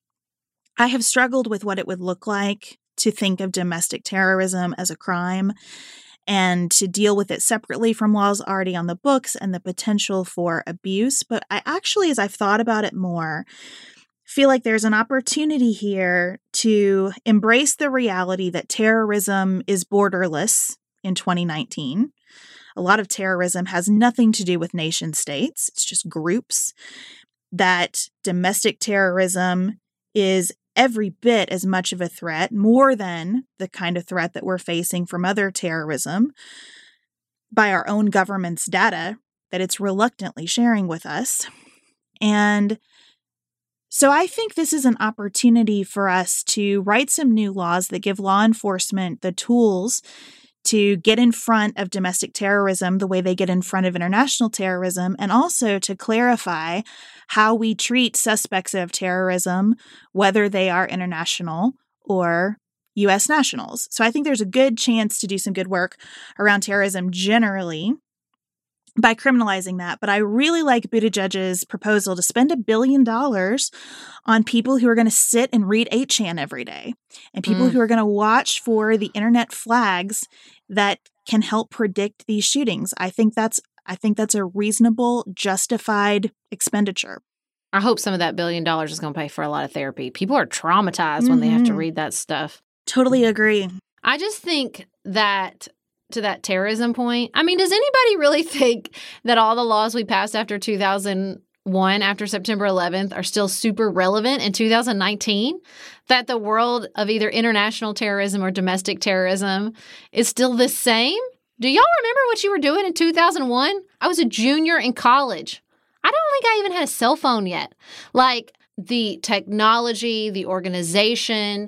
I have struggled with what it would look like to think of domestic terrorism as a crime and to deal with it separately from laws already on the books and the potential for abuse. But I actually, as I've thought about it more, feel like there's an opportunity here to embrace the reality that terrorism is borderless in 2019. A lot of terrorism has nothing to do with nation states. It's just groups. That domestic terrorism is every bit as much of a threat, more than the kind of threat that we're facing from other terrorism by our own government's data that it's reluctantly sharing with us. And so I think this is an opportunity for us to write some new laws that give law enforcement the tools to get in front of domestic terrorism the way they get in front of international terrorism, and also to clarify how we treat suspects of terrorism, whether they are international or U.S. nationals. So I think there's a good chance to do some good work around terrorism generally by criminalizing that. But I really like Buttigieg's proposal to spend $1 billion on people who are going to sit and read 8chan every day, and people who are going to watch for the internet flags that can help predict these shootings. I think that's a reasonable, justified expenditure. I hope some of that $1 billion is going to pay for a lot of therapy. People are traumatized when they have to read that stuff. Totally agree. I just think that to that terrorism point, I mean, does anybody really think that all the laws we passed after 2001, after September 11th, are still super relevant in 2019? That the world of either international terrorism or domestic terrorism is still the same? Do y'all remember what you were doing in 2001? I was a junior in college. I don't think I even had a cell phone yet. Like, the technology, the organization,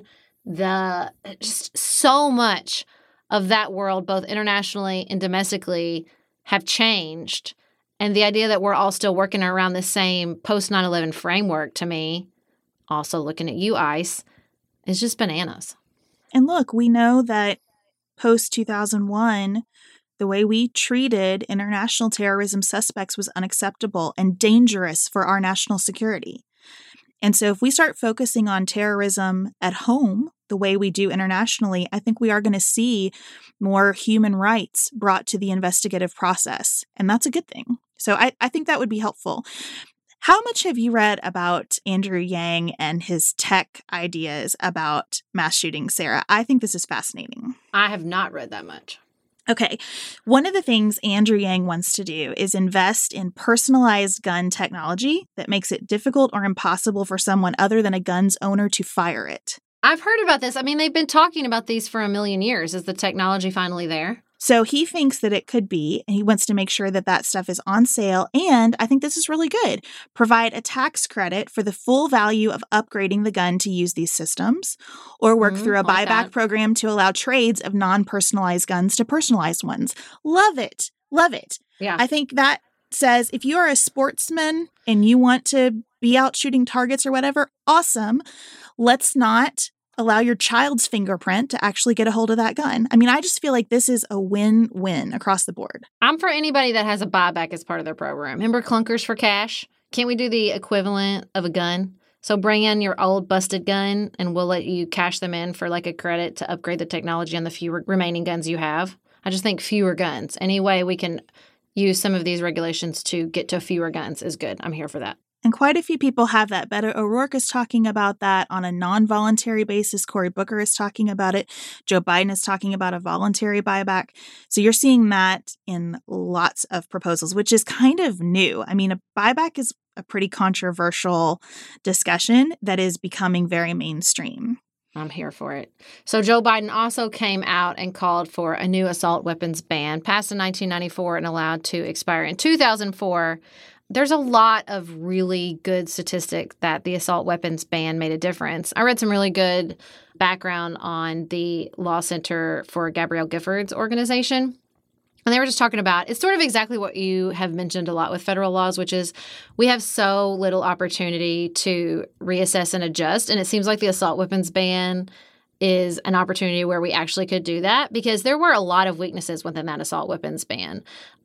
just so much of that world, both internationally and domestically, have changed. And the idea that we're all still working around the same post 9/11 framework, to me, also looking at you, ICE, is just bananas. And look, we know that post 2001, the way we treated international terrorism suspects was unacceptable and dangerous for our national security. And so if we start focusing on terrorism at home the way we do internationally, I think we are going to see more human rights brought to the investigative process. And that's a good thing. So I think that would be helpful. How much have you read about Andrew Yang and his tech ideas about mass shootings, Sarah? I think this is fascinating. I have not read that much. Okay. One of the things Andrew Yang wants to do is invest in personalized gun technology that makes it difficult or impossible for someone other than a gun's owner to fire it. I've heard about this. I mean, they've been talking about these for a million years. Is the technology finally there? So he thinks that it could be, and he wants to make sure that that stuff is on sale. And I think this is really good. Provide a tax credit for the full value of upgrading the gun to use these systems, or work through a buyback program to allow trades of non-personalized guns to personalized ones. Love it. Love it. Yeah. I think that says if you are a sportsman and you want to be out shooting targets or whatever, awesome. Let's not allow your child's fingerprint to actually get a hold of that gun. I mean, I just feel like this is a win-win across the board. I'm for anybody that has a buyback as part of their program. Remember Clunkers for Cash? Can't we do the equivalent of a gun? So bring in your old busted gun and we'll let you cash them in for like a credit to upgrade the technology on the few remaining guns you have. I just think fewer guns. Any way we can use some of these regulations to get to fewer guns is good. I'm here for that. And quite a few people have that. Beto O'Rourke is talking about that on a non-voluntary basis. Cory Booker is talking about it. Joe Biden is talking about a voluntary buyback. So you're seeing that in lots of proposals, which is kind of new. I mean, a buyback is a pretty controversial discussion that is becoming very mainstream. I'm here for it. So Joe Biden also came out and called for a new assault weapons ban, passed in 1994 and allowed to expire in 2004. There's a lot of really good statistics that the assault weapons ban made a difference. I read some really good background on the Law Center for Gabrielle Giffords organization. And they were just talking about, it's sort of exactly what you have mentioned a lot with federal laws, which is we have so little opportunity to reassess and adjust. And it seems like the assault weapons ban is an opportunity where we actually could do that, because there were a lot of weaknesses within that assault weapons ban.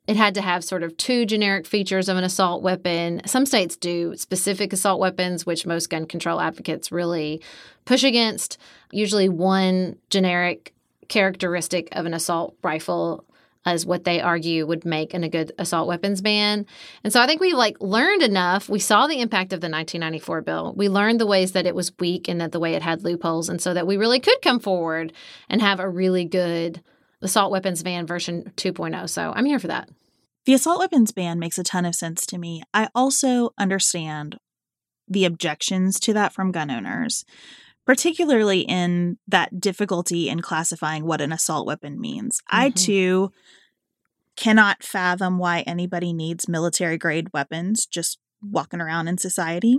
it had to have sort of 2 generic features of an assault weapon. Some states do specific assault weapons, which most gun control advocates really push against. Usually 1 generic characteristic of an assault rifle is what they argue would make a good assault weapons ban. And so I think we learned enough. We saw the impact of the 1994 bill. We learned the ways that it was weak and that the way it had loopholes, and so that we really could come forward and have a really good assault weapons ban version 2.0. So I'm here for that. The assault weapons ban makes a ton of sense to me. I also understand the objections to that from gun owners, particularly in that difficulty in classifying what an assault weapon means. I, too, cannot fathom why anybody needs military-grade weapons just walking around in society.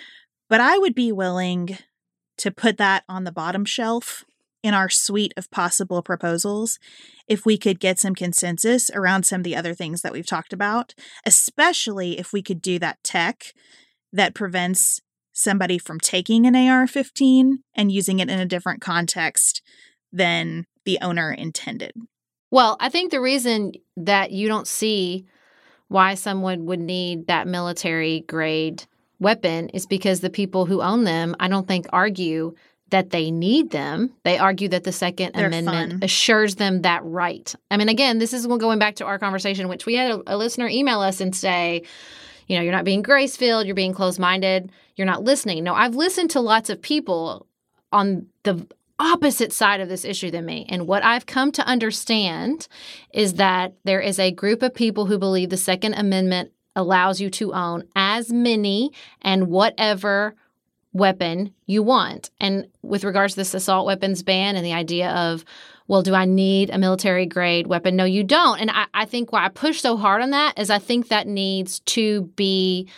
But I would be willing to put that on the bottom shelf in our suite of possible proposals if we could get some consensus around some of the other things that we've talked about, especially if we could do that tech that prevents somebody from taking an AR-15 and using it in a different context than the owner intended. Well, I think the reason that you don't see why someone would need that military-grade weapon is because the people who own them, I don't think, argue that they need them. They argue that the Second Amendment assures them that right. I mean, again, this is going back to our conversation, which we had a listener email us and say, you're not being grace-filled, you're being closed-minded, you're not listening. No, I've listened to lots of people on the opposite side of this issue than me. And what I've come to understand is that there is a group of people who believe the Second Amendment allows you to own as many and whatever weapon you want. And with regards to this assault weapons ban and the idea of, well, do I need a military-grade weapon? No, you don't. And I think why I push so hard on that is I think that needs to be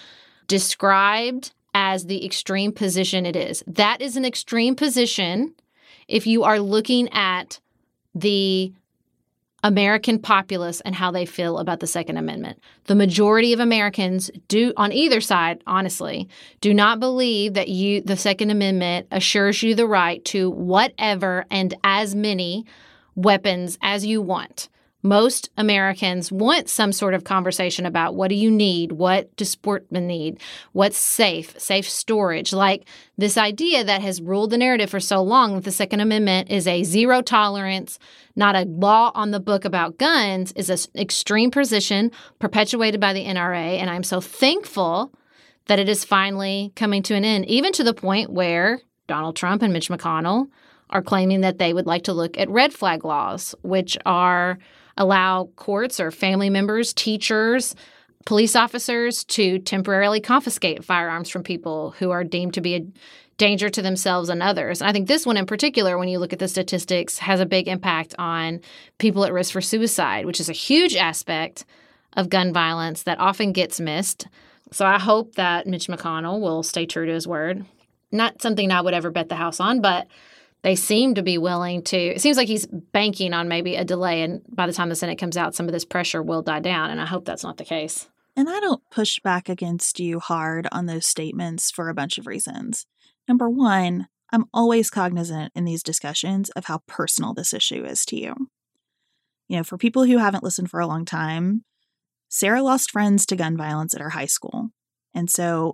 described as the extreme position it is. That is an extreme position if you are looking at the American populace and how they feel about the Second Amendment. The majority of Americans do, on either side, honestly, do not believe that the Second Amendment assures you the right to whatever and as many weapons as you want. Most Americans want some sort of conversation about what do you need, what do sportsmen need, what's safe storage. Like this idea that has ruled the narrative for so long that the Second Amendment is a zero tolerance, not a law on the book about guns, is an extreme position perpetuated by the NRA. And I'm so thankful that it is finally coming to an end, even to the point where Donald Trump and Mitch McConnell are claiming that they would like to look at red flag laws, which allow courts or family members, teachers, police officers to temporarily confiscate firearms from people who are deemed to be a danger to themselves and others. And I think this one in particular, when you look at the statistics, has a big impact on people at risk for suicide, which is a huge aspect of gun violence that often gets missed. So I hope that Mitch McConnell will stay true to his word. Not something I would ever bet the house on, but they seem to be willing to. It seems like he's banking on maybe a delay, and by the time the Senate comes out, some of this pressure will die down, and I hope that's not the case. And I don't push back against you hard on those statements for a bunch of reasons. Number one, I'm always cognizant in these discussions of how personal this issue is to you. For people who haven't listened for a long time, Sarah lost friends to gun violence at her high school. And so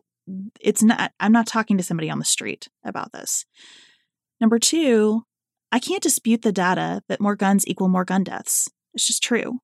I'm not talking to somebody on the street about this. Number two, I can't dispute the data that more guns equal more gun deaths. It's just true.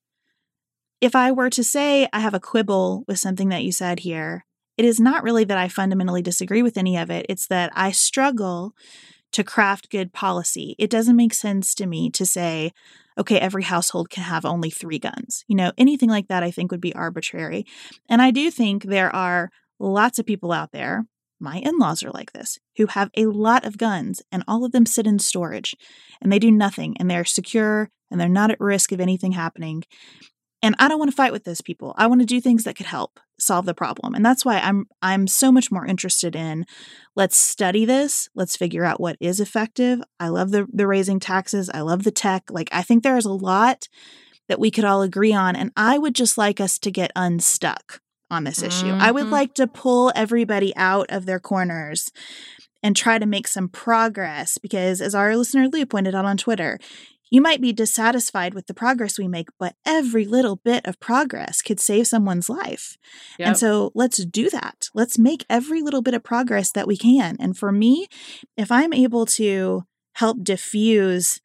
If I were to say I have a quibble with something that you said here, it is not really that I fundamentally disagree with any of it. It's that I struggle to craft good policy. It doesn't make sense to me to say, okay, every household can have only 3 guns. Anything like that I think would be arbitrary. And I do think there are lots of people out there, my in-laws are like this, who have a lot of guns and all of them sit in storage and they do nothing and they're secure and they're not at risk of anything happening. And I don't want to fight with those people. I want to do things that could help solve the problem. And that's why I'm so much more interested in, let's study this. Let's figure out what is effective. I love the raising taxes. I love the tech. I think there's a lot that we could all agree on. And I would just like us to get unstuck on this issue. I would like to pull everybody out of their corners and try to make some progress because, as our listener Lou pointed out on Twitter, You might be dissatisfied with the progress we make, but every little bit of progress could save someone's life. Yep. And so let's do that. Let's make every little bit of progress that we can. And for me, if I'm able to help diffuse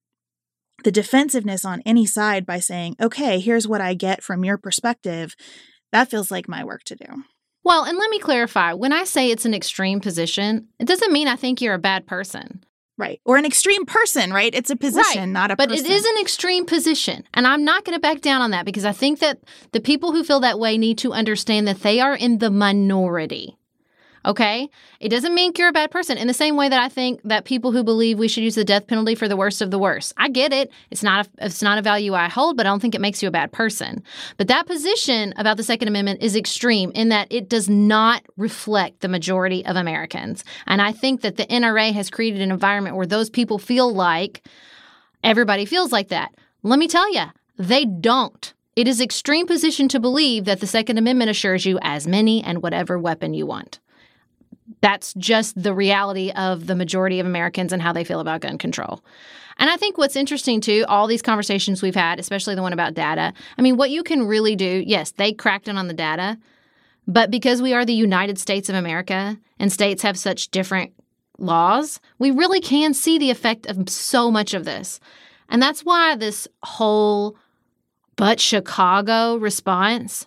the defensiveness on any side by saying, okay, here's what I get from your perspective, that feels like my work to do. Well, and let me clarify. When I say it's an extreme position, it doesn't mean I think you're a bad person. Right. Or an extreme person, right? It's a position, not a person. But it is an extreme position. And I'm not going to back down on that because I think that the people who feel that way need to understand that they are in the minority. Okay? It doesn't mean you're a bad person. In the same way that I think that people who believe we should use the death penalty for the worst of the worst. I get it. It's not a value I hold, but I don't think it makes you a bad person. But that position about the Second Amendment is extreme in that it does not reflect the majority of Americans. And I think that the NRA has created an environment where those people feel like everybody feels like that. Let me tell you, they don't. It is extreme position to believe that the Second Amendment assures you as many and whatever weapon you want. That's just the reality of the majority of Americans and how they feel about gun control. And I think what's interesting, too, all these conversations we've had, especially the one about data, I mean, what you can really do, yes, they cracked in on the data, but because we are the United States of America and states have such different laws, we really can see the effect of so much of this. And that's why this whole "but Chicago" response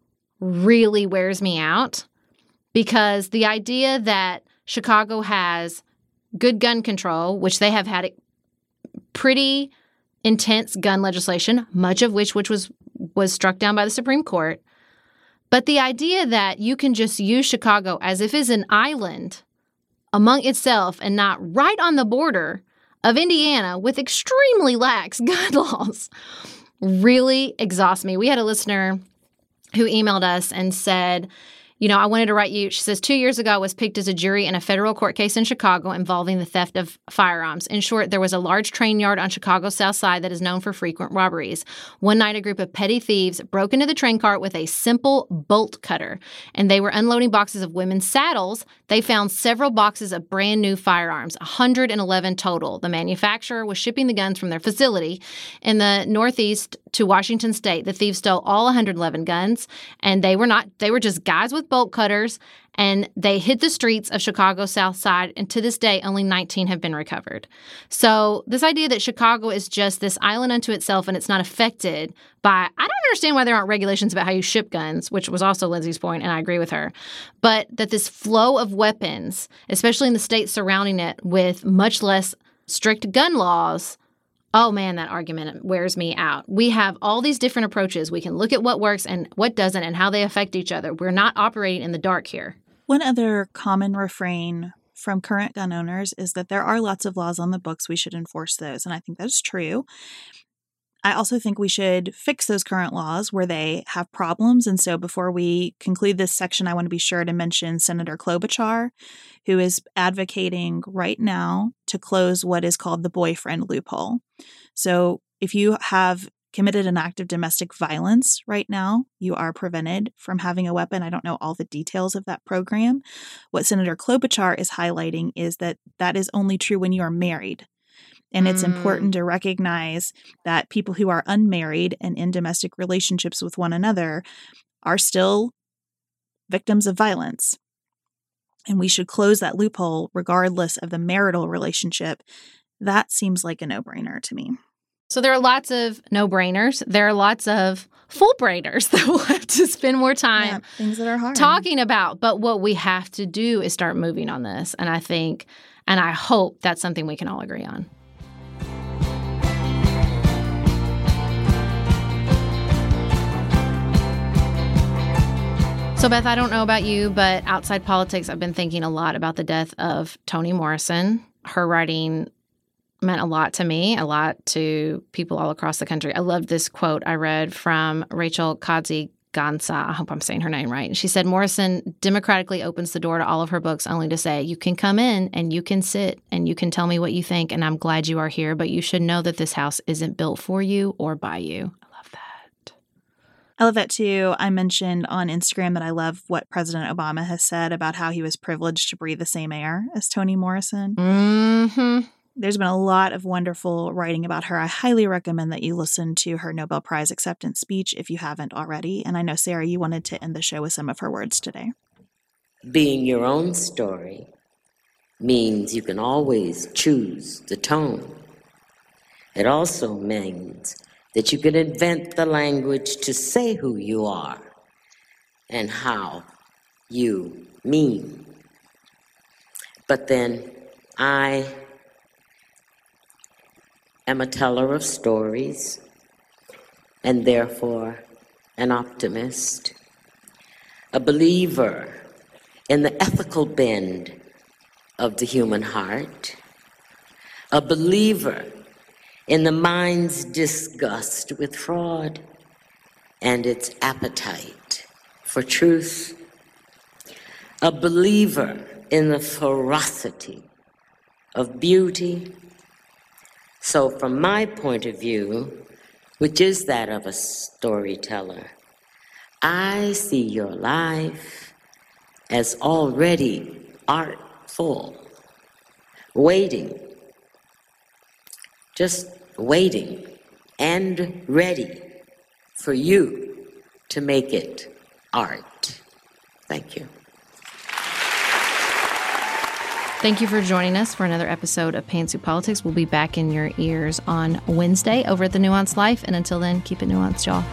really wears me out. Because the idea that Chicago has good gun control, which they have had pretty intense gun legislation, much of which was struck down by the Supreme Court. But the idea that you can just use Chicago as if it's an island among itself and not right on the border of Indiana with extremely lax gun laws really exhausts me. We had a listener who emailed us and said, you know, I wanted to write you. She says, 2 years ago, I was picked as a jury in a federal court case in Chicago involving the theft of firearms. In short, there was a large train yard on Chicago's south side that is known for frequent robberies. One night, a group of petty thieves broke into the train cart with a simple bolt cutter, and they were unloading boxes of women's saddles. They found several boxes of brand new firearms, 111 total. The manufacturer was shipping the guns from their facility in the Northeast to Washington State. The thieves stole all 111 guns, and they were just guys with bolt cutters, and they hit the streets of Chicago's South Side, and to this day, only 19 have been recovered. So this idea that Chicago is just this island unto itself and it's not affected by, I don't understand why there aren't regulations about how you ship guns, which was also Lindsay's point, and I agree with her, but that this flow of weapons, especially in the states surrounding it with much less strict gun laws, oh man, that argument wears me out. We have all these different approaches. We can look at what works and what doesn't and how they affect each other. We're not operating in the dark here. One other common refrain from current gun owners is that there are lots of laws on the books. We should enforce those. And I think that is true. I also think we should fix those current laws where they have problems. And so before we conclude this section, I want to be sure to mention Senator Klobuchar, who is advocating right now to close what is called the boyfriend loophole. So if you have committed an act of domestic violence right now, you are prevented from having a weapon. I don't know all the details of that program. What Senator Klobuchar is highlighting is that that is only true when you are married. And it's important to recognize that people who are unmarried and in domestic relationships with one another are still victims of violence. And we should close that loophole regardless of the marital relationship. That seems like a no-brainer to me. So there are lots of no-brainers. There are lots of full-brainers that we'll have to spend more time things that are hard talking about. But what we have to do is start moving on this. And I think, and I hope that's something we can all agree on. So, Beth, I don't know about you, but outside politics, I've been thinking a lot about the death of Toni Morrison. Her writing meant a lot to me, a lot to people all across the country. I loved this quote I read from Rachel Kadzigansa. I hope I'm saying her name right. And she said, Morrison democratically opens the door to all of her books only to say, you can come in and you can sit and you can tell me what you think, and I'm glad you are here, but you should know that this house isn't built for you or by you. I love that too. I mentioned on Instagram that I love what President Obama has said about how he was privileged to breathe the same air as Toni Morrison. Mm-hmm. There's been a lot of wonderful writing about her. I highly recommend that you listen to her Nobel Prize acceptance speech if you haven't already. And I know, Sarah, you wanted to end the show with some of her words today. Being your own story means you can always choose the tone. It also means that you can invent the language to say who you are and how you mean. But then I am a teller of stories and therefore an optimist, a believer in the ethical bend of the human heart, a believer in the mind's disgust with fraud and its appetite for truth, a believer in the ferocity of beauty. So from my point of view, which is that of a storyteller, I see your life as already artful, waiting, just waiting and ready for you to make it art. Thank you. Thank you for joining us for another episode of Pantsuit Politics. We'll be back in your ears on Wednesday over at The Nuanced Life. And until then, keep it nuanced, y'all.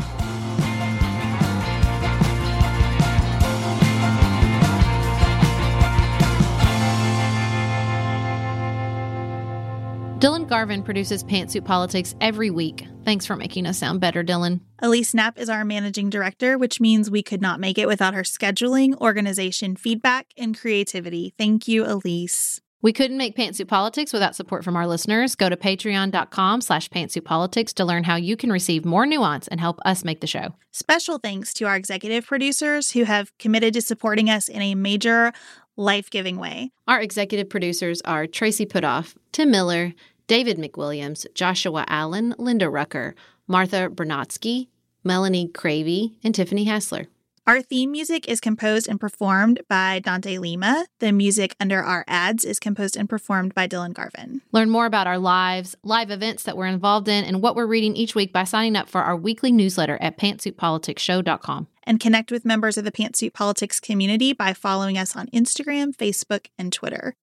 Dylan Garvin produces Pantsuit Politics every week. Thanks for making us sound better, Dylan. Elise Knapp is our managing director, which means we could not make it without her scheduling, organization, feedback, and creativity. Thank you, Elise. We couldn't make Pantsuit Politics without support from our listeners. Go to patreon.com/pantsuitpolitics to learn how you can receive more nuance and help us make the show. Special thanks to our executive producers who have committed to supporting us in a major, life-giving way. Our executive producers are Tracy Putoff, Tim Miller, David McWilliams, Joshua Allen, Linda Rucker, Martha Bernatsky, Melanie Cravey, and Tiffany Hassler. Our theme music is composed and performed by Dante Lima. The music under our ads is composed and performed by Dylan Garvin. Learn more about our live events that we're involved in and what we're reading each week by signing up for our weekly newsletter at pantsuitpoliticsshow.com. And connect with members of the Pantsuit Politics community by following us on Instagram, Facebook, and Twitter.